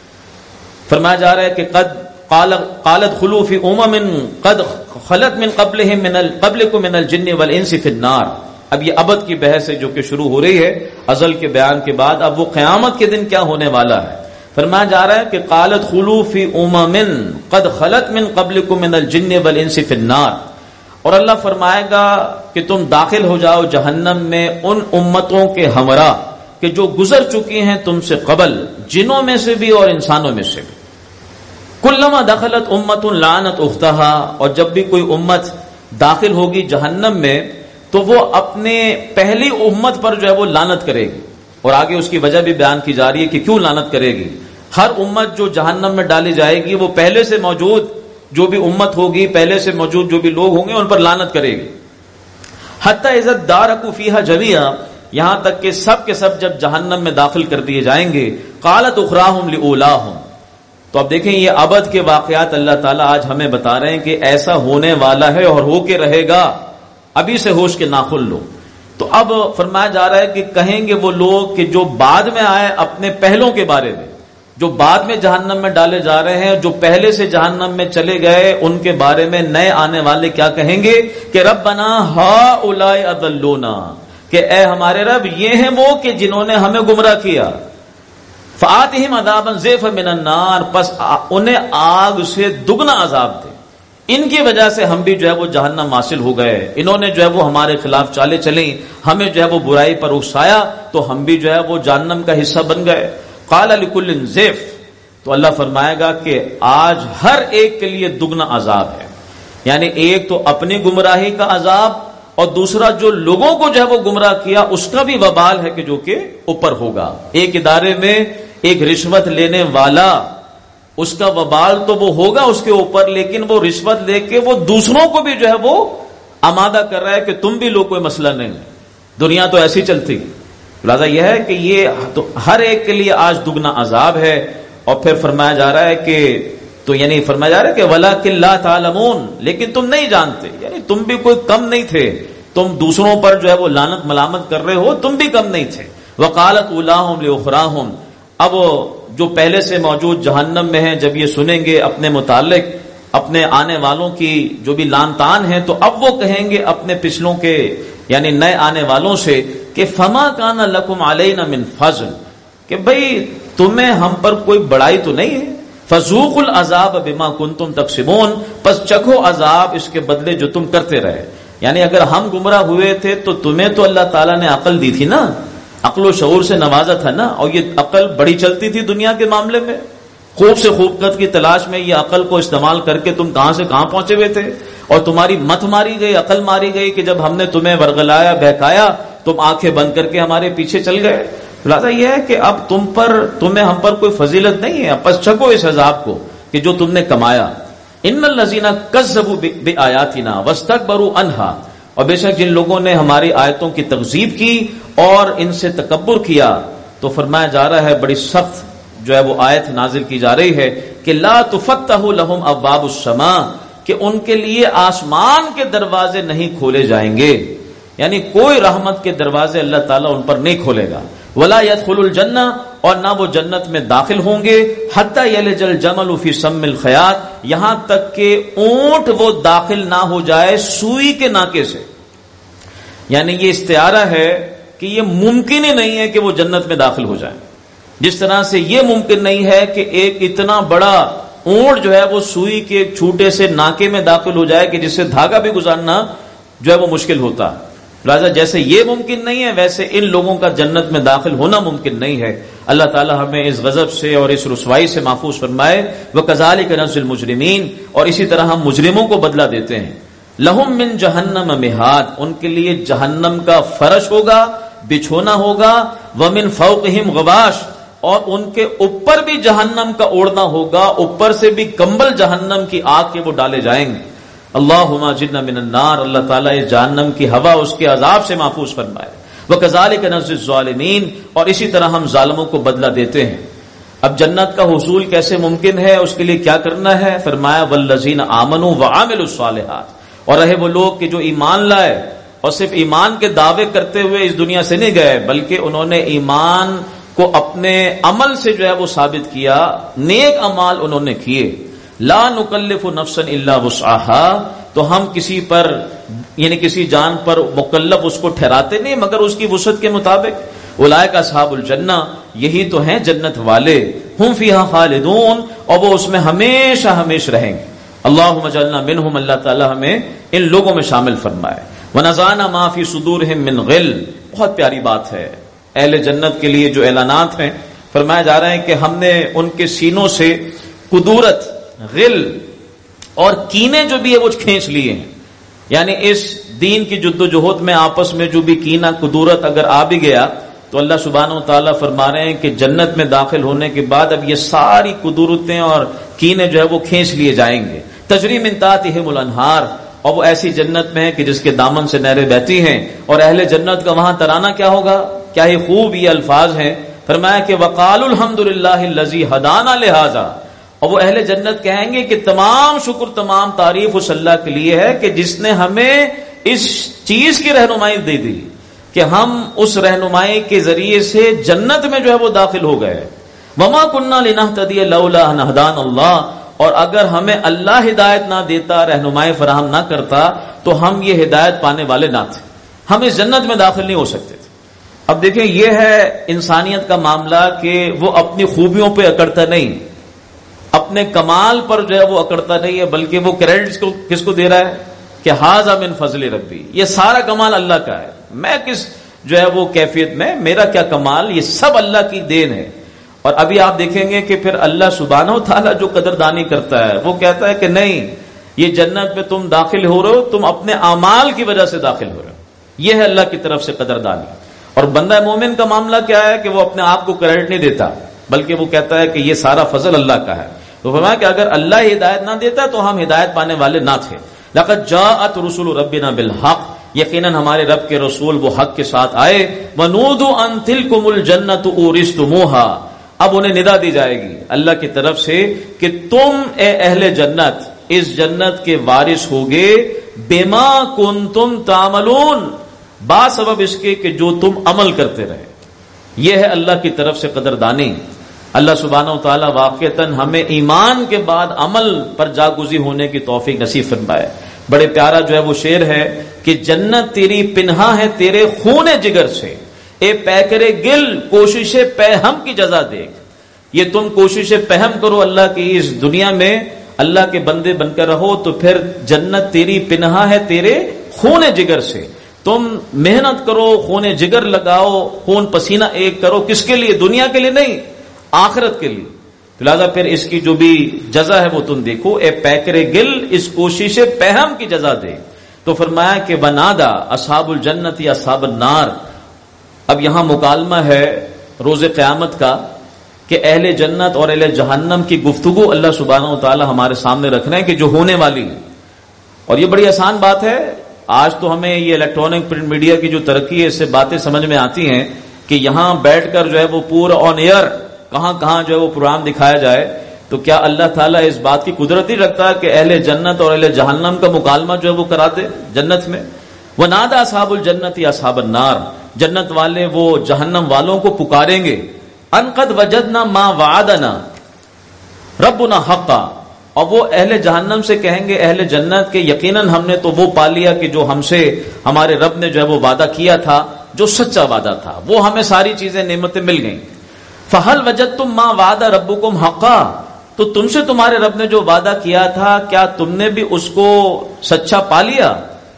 فرمایا جا رہا ہے کہ قالت خلو فی امم قد خلت من قبلکم من الجن والانس فی النار، اب یہ ابد کی بحث ہے جو کہ شروع ہو رہی ہے ازل کے بیان کے بعد، اب وہ قیامت کے دن کیا ہونے والا ہے۔ فرمایا جا رہا ہے کہ قالت خلو فی امم قد خلت من قبلکم من الجن والانس فی النار، اور اللہ فرمائے گا کہ تم داخل ہو جاؤ جہنم میں ان امتوں کے ہمراہ کہ جو گزر چکی ہیں تم سے قبل، جنوں میں سے بھی اور انسانوں میں سے بھی۔ کلما دخلت امت لعنت اختہا، اور جب بھی کوئی امت داخل ہوگی جہنم میں تو وہ اپنے پہلی امت پر جو ہے وہ لعنت کرے گی، اور آگے اس کی وجہ بھی بیان کی جا رہی ہے کہ کیوں لعنت کرے گی۔ ہر امت جو جہنم میں ڈالی جائے گی وہ پہلے سے موجود جو بھی امت ہوگی، پہلے سے موجود جو بھی لوگ ہوں گے ان پر لعنت کرے گی۔ حتی اذا ادارکوا فیہا جمیعا، یہاں تک کہ سب کے سب جب جہنم میں داخل کر دیے جائیں گے، قالت اخراہم لاولاہم، تو اب دیکھیں یہ ابد کے واقعات اللہ تعالیٰ آج ہمیں بتا رہے ہیں کہ ایسا ہونے والا ہے اور ہو کے رہے گا، ابھی سے ہوش کے ناخن لو۔ تو اب فرمایا جا رہا ہے کہ کہیں گے وہ لوگ کہ جو بعد میں آئے اپنے پہلوں کے بارے میں، جو بعد میں جہنم میں ڈالے جا رہے ہیں، جو پہلے سے جہنم میں چلے گئے ان کے بارے میں نئے آنے والے کیا کہیں گے کہ ربنا ہؤلاء اضلونا، کہ اے ہمارے رب یہ ہیں وہ کہ جنہوں نے ہمیں گمراہ کیا، فآتہم عذابا ضعفا من النار، پس انہیں آگ سے دگنا عذاب دے، ان کی وجہ سے ہم بھی جو ہے وہ جہنم حاصل ہو گئے، انہوں نے جو ہے وہ ہمارے خلاف چالیں چلیں، ہمیں جو ہے وہ برائی پر اکسایا تو ہم بھی جو ہے وہ جہنم کا حصہ بن گئے۔ قال لکل ضعف، تو اللہ فرمائے گا کہ آج ہر ایک کے لیے دگنا عذاب ہے، یعنی ایک تو اپنی گمراہی کا عذاب، اور دوسرا جو لوگوں کو جو ہے وہ گمراہ کیا اس کا بھی وبال ہے کہ جو کہ اوپر ہوگا۔ ایک ادارے میں ایک رشوت لینے والا، اس کا وبال تو وہ ہوگا اس کے اوپر، لیکن وہ رشوت لے کے وہ دوسروں کو بھی جو ہے وہ آمادہ کر رہا ہے کہ تم بھی لو، کوئی مسئلہ نہیں ہے، دنیا تو ایسی چلتی۔ لہٰذا یہ ہے کہ یہ تو ہر ایک کے لیے آج دگنا عذاب ہے۔ اور پھر فرمایا جا رہا ہے کہ تو یعنی فرمایا جا رہا ہے کہ وَلَٰكِن لَا تَعْلَمُونَ، لیکن تم نہیں جانتے، یعنی تم بھی کوئی کم نہیں تھے، تم دوسروں پر جو ہے وہ لعنت ملامت کر رہے ہو، تم بھی کم نہیں تھے۔ وَقَالَتْ أُولَاهُمْ لِأُخْرَاهُمْ، اب جو پہلے سے موجود جہنم میں ہیں جب یہ سنیں گے اپنے متعلق اپنے آنے والوں کی جو بھی لان تان ہیں، تو اب وہ کہیں گے اپنے پچھلوں کے یعنی نئے آنے والوں سے کہ فما کان لکم علینا من فضل، کہ بھئی تمہیں ہم پر کوئی بڑائی تو نہیں ہے، فذوقوا العذاب بما کنتم تکسبون، پس چکھو عذاب اس کے بدلے جو تم کرتے رہے۔ یعنی اگر ہم گمراہ ہوئے تھے تو تمہیں تو اللہ تعالیٰ نے عقل دی تھی نا، عقل و شعور سے نوازا تھا نا، اور یہ عقل بڑی چلتی تھی دنیا کے معاملے میں، خوب سے خوبصورت کی تلاش میں یہ عقل کو استعمال کر کے تم کہاں سے کہاں پہنچے ہوئے تھے، اور تمہاری مت ماری گئی، عقل ماری گئی کہ جب ہم نے تمہیں ورغلایا بہکایا تم آنکھیں بند کر کے ہمارے پیچھے چل گئے۔ لہٰذا یہ ہے کہ اب تمہیں ہم پر کوئی فضیلت نہیں ہے، پس چکو اس عذاب کو کہ جو تم نے کمایا۔ ان الذین کذبوا بآیاتنا واستکبروا عنہا، اور بے شک جن لوگوں نے ہماری آیتوں کی تکذیب کی اور ان سے تکبر کیا، تو فرمایا جا رہا ہے بڑی سخت جو ہے وہ آیت نازل کی جا رہی ہے کہ لا تفتح لهم ابواب السماء، کہ ان کے لیے آسمان کے دروازے نہیں کھولے جائیں گے، یعنی کوئی رحمت کے دروازے اللہ تعالیٰ ان پر نہیں کھولے گا۔ ولا يدخل الجنہ، اور نہ وہ جنت میں داخل ہوں گے، حتی یلج الجمل فی سم الخیاط، یہاں تک کہ اونٹ وہ داخل نہ ہو جائے سوئی کے ناکے سے۔ یعنی یہ استعارہ ہے کہ یہ ممکن ہی نہیں ہے کہ وہ جنت میں داخل ہو جائے، جس طرح سے یہ ممکن نہیں ہے کہ ایک اتنا بڑا اونٹ جو ہے وہ سوئی کے ایک چھوٹے سے ناکے میں داخل ہو جائے کہ جس سے دھاگا بھی گزارنا جو ہے وہ مشکل ہوتا۔ لہٰذا جیسے یہ ممکن نہیں ہے ویسے ان لوگوں کا جنت میں داخل ہونا ممکن نہیں ہے۔ اللہ تعالی ہمیں اس غضب سے اور اس رسوائی سے محفوظ فرمائے۔ وَكَذَلِكَ نَجْزِي الْمُجْرِمِينَ، اور اسی طرح ہم مجرموں کو بدلہ دیتے ہیں۔ لَهُم مِّن جَهَنَّمَ مِہَادٌ، ان کے لیے جہنم کا فرش ہوگا، بچھونا ہوگا۔ وَمِن فَوْقِهِمْ غَوَاشٍ، اور ان کے اوپر بھی جہنم کا اوڑھنا ہوگا، اوپر سے بھی کمبل جہنم کی آگ کے وہ ڈالے جائیں گے۔ اللہم اجرنا من النار، اللہ تعالیٰ اس جہنم کی ہوا اس کے عذاب سے محفوظ فرمائے۔ وَكَذَلِكَ نَجْزِي الظَّالِمِينَ، اور اسی طرح ہم ظالموں کو بدلہ دیتے ہیں۔ اب جنت کا حصول کیسے ممکن ہے، اس کے لیے کیا کرنا ہے؟ فرمایا وَالَّذِينَ آمَنُوا وَعَمِلُوا الصَّالِحَاتِ، اور رہے وہ لوگ کہ جو ایمان لائے اور صرف ایمان کے دعوے کرتے ہوئے اس دنیا سے نہیں گئے، بلکہ انہوں نے ایمان کو اپنے عمل سے جو ہے وہ ثابت کیا، نیک اعمال انہوں نے کیے۔ لا نکلف نفسا الا وسعها، تو ہم کسی پر یعنی کسی جان پر مکلف اس کو ٹھہراتے نہیں مگر اس کی وسعت کے مطابق۔ اولئک اصحاب الجنہ، یہی تو ہیں جنت والے۔ ہم فیہا خالدون، اور وہ اس میں ہمیشہ ہمیشہ رہیں گے۔ اللہم اجعلنا منہم، اللہ تعالی ہمیں ان لوگوں میں شامل فرمائے۔ ونزعنا ما فی صدورہم من غل، بہت پیاری بات ہے اہل جنت کے لیے جو اعلانات ہیں۔ فرمایا جا رہا ہے کہ ہم نے ان کے سینوں سے قدورت، غل اور کینے جو بھی ہے وہ کھینچ لیے ہیں، یعنی اس دین کی جد و جہد میں آپس میں جو بھی کینہ قدورت اگر آ بھی گیا تو اللہ سبحانہ و تعالیٰ فرما رہے ہیں کہ جنت میں داخل ہونے کے بعد اب یہ ساری قدورتیں اور کینے جو ہے وہ کھینچ لیے جائیں گے۔ تجری من تحتہم الانہار، اور وہ ایسی جنت میں ہے کہ جس کے دامن سے نہریں بہتی ہیں۔ اور اہل جنت کا وہاں ترانہ کیا ہوگا، کیا ہی خوب یہ الفاظ ہیں۔ فرمایا کہ وقالوا الحمدللہ الذی ہدانا لہذا، اور وہ اہل جنت کہیں گے کہ تمام شکر تمام تعریف اس اللہ کے لیے ہے کہ جس نے ہمیں اس چیز کی رہنمائی دے دی کہ ہم اس رہنمائی کے ذریعے سے جنت میں جو ہے وہ داخل ہو گئے۔ وما کننا لنہتدی لولا ان ہدانا اللہ، اور اگر ہمیں اللہ ہدایت نہ دیتا، رہنمائی فراہم نہ کرتا تو ہم یہ ہدایت پانے والے نہ تھے، ہم اس جنت میں داخل نہیں ہو سکتے تھے۔ اب دیکھیں یہ ہے انسانیت کا معاملہ کہ وہ اپنی خوبیوں پہ اکڑتا نہیں، اپنے کمال پر جو ہے وہ اکڑتا نہیں ہے، بلکہ وہ کریڈٹ کس کو دے رہا ہے کہ ھذا من فضل ربی، یہ سارا کمال اللہ کا ہے، میں کس جو ہے وہ کیفیت میں، میرا کیا کمال، یہ سب اللہ کی دین ہے۔ اور ابھی آپ دیکھیں گے کہ پھر اللہ سبحانہ و تعالیٰ جو قدردانی کرتا ہے وہ کہتا ہے کہ نہیں، یہ جنت میں تم داخل ہو رہے ہو، تم اپنے اعمال کی وجہ سے داخل ہو رہے ہو، یہ ہے اللہ کی طرف سے قدردانی۔ اور بندہ مومن کا معاملہ کیا ہے کہ وہ اپنے آپ کو کریڈٹ نہیں دیتا، بلکہ وہ کہتا ہے کہ یہ سارا فضل اللہ کا ہے۔ تو فرمایا کہ اگر اللہ ہدایت نہ دیتا تو ہم ہدایت پانے والے نہ تھے۔ لقد جاءت رسل ربنا بالحق، یقیناً ہمارے رب کے رسول وہ حق کے ساتھ آئے۔ ونودوا ان تلکم الجنۃ اورثتموها، اب انہیں ندا دی جائے گی اللہ کی طرف سے کہ تم اے اہل جنت اس جنت کے وارث ہوگے، بما کنتم تعملون، با سبب اس کے کہ جو تم عمل کرتے رہے۔ یہ ہے اللہ کی طرف سے قدردانی۔ اللہ سبحانہ و تعالیٰ واقعتاً ہمیں ایمان کے بعد عمل پر جاگزی ہونے کی توفیق نصیب فرمائے۔ بڑے پیارا جو ہے وہ شعر ہے کہ جنت تیری پنہا ہے تیرے خون جگر سے، اے پیکرے گل کوشش پہم کی جزا دیکھ۔ یہ تم کوشش پہم کرو اللہ کی اس دنیا میں، اللہ کے بندے بن کر رہو تو پھر جنت تیری پنہا ہے تیرے خون جگر سے۔ تم محنت کرو، خون جگر لگاؤ، خون پسینہ ایک کرو، کس کے لیے؟ دنیا کے لیے نہیں، آخرت کے لیے. لہذا پھر اس کی جو بھی جزا ہے وہ تم دیکھو. اے پیکر گل اس کوشش پہم کی جزا دے. تو فرمایا کہ ونادا اصحاب الجنت یا اصحاب النار. اب یہاں مکالمہ ہے روز قیامت کا کہ اہل جنت اور اہل جہنم کی گفتگو اللہ سبحانہ و تعالی ہمارے سامنے رکھ رہے ہیں کہ جو ہونے والی. اور یہ بڑی آسان بات ہے. آج تو ہمیں یہ الیکٹرانک پرنٹ میڈیا کی جو ترقی ہے اس سے باتیں سمجھ میں آتی ہیں کہ یہاں بیٹھ کر جو ہے وہ پورا آن ایئر کہاں کہاں جو ہے وہ پروگرام دکھایا جائے. تو کیا اللہ تعالیٰ اس بات کی قدرت ہی رکھتا ہے کہ اہل جنت اور اہل جہنم کا مکالمہ جو ہے وہ کرا دے جنت میں؟ وَنَادَى أَصْحَابُ الْجَنَّةِ أَصْحَابَ النَّارِ. جنت والے وہ جہنم والوں کو پکاریں گے ان قد وجدنا ما وعدنا ربنا حقا. اور وہ اہل جہنم سے کہیں گے اہل جنت کے یقیناً ہم نے تو وہ پا لیا کہ جو ہم سے ہمارے رب نے جو ہے وہ وعدہ کیا تھا، جو سچا وعدہ تھا، وہ ہمیں ساری چیزیں نعمتیں مل گئیں. فَهَلْ وَجَدْتُمْ مَا وَعَدَ رَبُّكُمْ حَقًّا. تو تم سے تمہارے رب نے جو وعدہ کیا تھا کیا تم نے بھی اس کو سچا پا لیا؟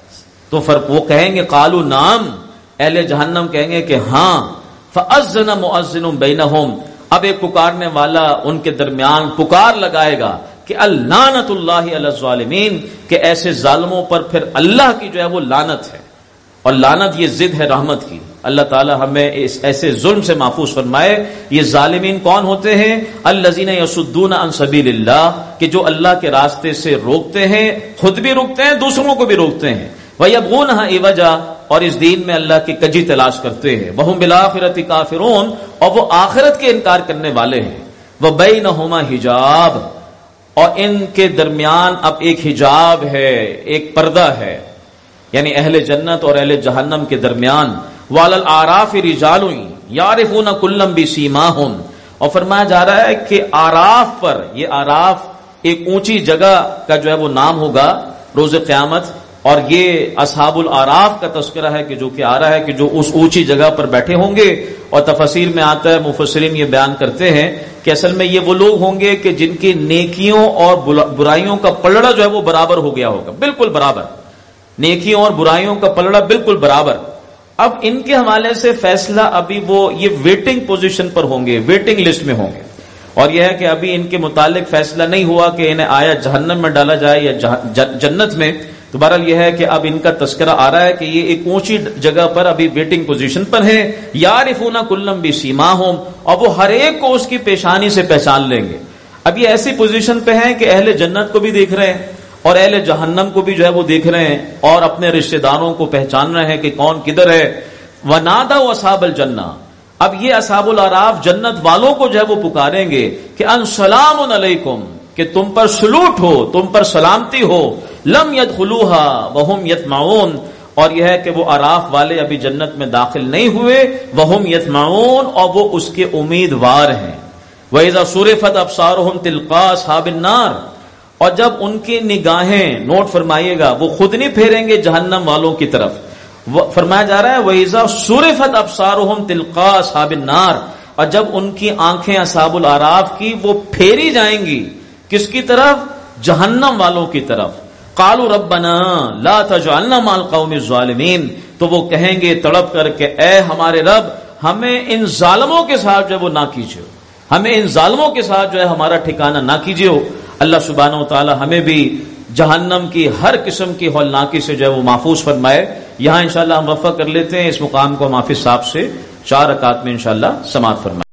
تو وہ کہیں گے قالوا نعم. اہل جہنم کہیں گے کہ ہاں. فَأَذَّنَ مُؤَذِّنٌ بَيْنَهُمْ. اب ایک پکارنے والا ان کے درمیان پکار لگائے گا کہ اللعنۃ اللہ علی الظالمین، کہ ایسے ظالموں پر پھر اللہ کی جو ہے وہ لعنت ہے. اور لعنت یہ ضد ہے رحمت کی. اللہ تعالی ہمیں اس ایسے ظلم سے محفوظ فرمائے. یہ ظالمین کون ہوتے ہیں؟ الذین یصدون عن سبیل اللہ، کہ جو اللہ کے راستے سے روکتے ہیں، خود بھی روکتے ہیں، دوسروں کو بھی روکتے ہیں. وَيَبْغُونَهَا عِوَجًا. اور اس دین میں اللہ کی کجی تلاش کرتے ہیں. وَهُمْ بِالْآخِرَةِ کافرون. اور وہ آخرت کے انکار کرنے والے ہیں. وَبَيْنَهُمَا حجاب. اور ان کے درمیان اب ایک حجاب ہے، ایک پردہ ہے، یعنی اہل جنت اور اہل جہنم کے درمیان. وَعَلَى الْأَعْرَافِ رِجَالٌ يَعْرِفُونَ كُلًّا بِسِيمَاهُمْ. اور فرمایا جا رہا ہے کہ آراف پر، یہ آراف ایک اونچی جگہ کا جو ہے وہ نام ہوگا روز قیامت. اور یہ اصحاب العراف کا تذکرہ ہے کہ جو کہ آ رہا ہے کہ جو اس اونچی جگہ پر بیٹھے ہوں گے. اور تفسیر میں آتا ہے، مفسرین یہ بیان کرتے ہیں کہ اصل میں یہ وہ لوگ ہوں گے کہ جن کی نیکیوں اور برائیوں کا پلڑا جو ہے وہ برابر ہو گیا ہوگا، بالکل برابر. نیکیوں اور برائیوں کا پلڑا بالکل برابر. اب ان کے حوالے سے فیصلہ ابھی وہ یہ ویٹنگ پوزیشن پر ہوں گے، ویٹنگ لسٹ میں ہوں گے. اور یہ ہے کہ ابھی ان کے متعلق فیصلہ نہیں ہوا کہ انہیں آیا جہنم میں ڈالا جائے یا جنت میں. تو بہرحال یہ ہے کہ اب ان کا تذکرہ آ رہا ہے کہ یہ ایک اونچی جگہ پر ابھی ویٹنگ پوزیشن پر ہیں. یعرفون کلا بسیماہم. اور وہ ہر ایک کو اس کی پیشانی سے پہچان لیں گے. اب یہ ایسی پوزیشن پہ ہیں کہ اہل جنت کو بھی دیکھ رہے ہیں اور اہل جہنم کو بھی جو ہے وہ دیکھ رہے ہیں اور اپنے رشتہ داروں کو پہچان رہے ہیں کہ کون کدھر ہے. وَنَادَوْا أَصْحَابَ الْجَنَّةِ. اب یہ اصحاب الاعراف جنت والوں کو جو ہے وہ پکاریں گے کہ ان سلام علیکم، کہ تم پر سلوٹ ہو، تم پر سلامتی ہو. لم يدخلوها وهم يطمعون. اور یہ ہے کہ وہ اعراف والے ابھی جنت میں داخل نہیں ہوئے. وهم يطمعون. اور وہ اس کے امیدوار ہیں. وَإِذَا صُرِفَتْ أَبْصَارُهُمْ تِلْقَاءَ أَصْحَابِ النَّارِ. اور جب ان کی نگاہیں، نوٹ فرمائیے گا، وہ خود نہیں پھیریں گے جہنم والوں کی طرف. فرمایا جا رہا ہے وَإِذَا صُرِفَتْ أَبْصَارُهُمْ تِلْقَاءَ أَصْحَابِ النَّارِ. اور جب ان کی آنکھیں اصحاب الاعراف کی وہ پھیری جائیں گی کس کی طرف؟ جہنم والوں کی طرف. قالوا ربنا لا تجعلنا مع القوم الظالمین. تو وہ کہیں گے تڑپ کر کے اے ہمارے رب، ہمیں ان ظالموں کے ساتھ جو ہے وہ نہ کیجیے، ہمیں ان ظالموں کے ساتھ جو ہے ہمارا ٹھکانہ نہ کیجیے. اللہ سبحانہ و تعالی ہمیں بھی جہنم کی ہر قسم کی ہولناکی سے جو ہے وہ محفوظ فرمائے. یہاں انشاءاللہ ہم وقفہ کر لیتے ہیں. اس مقام کو ہم حافظ صاحب سے 4 رکعات میں انشاءاللہ سماعت فرمائیں.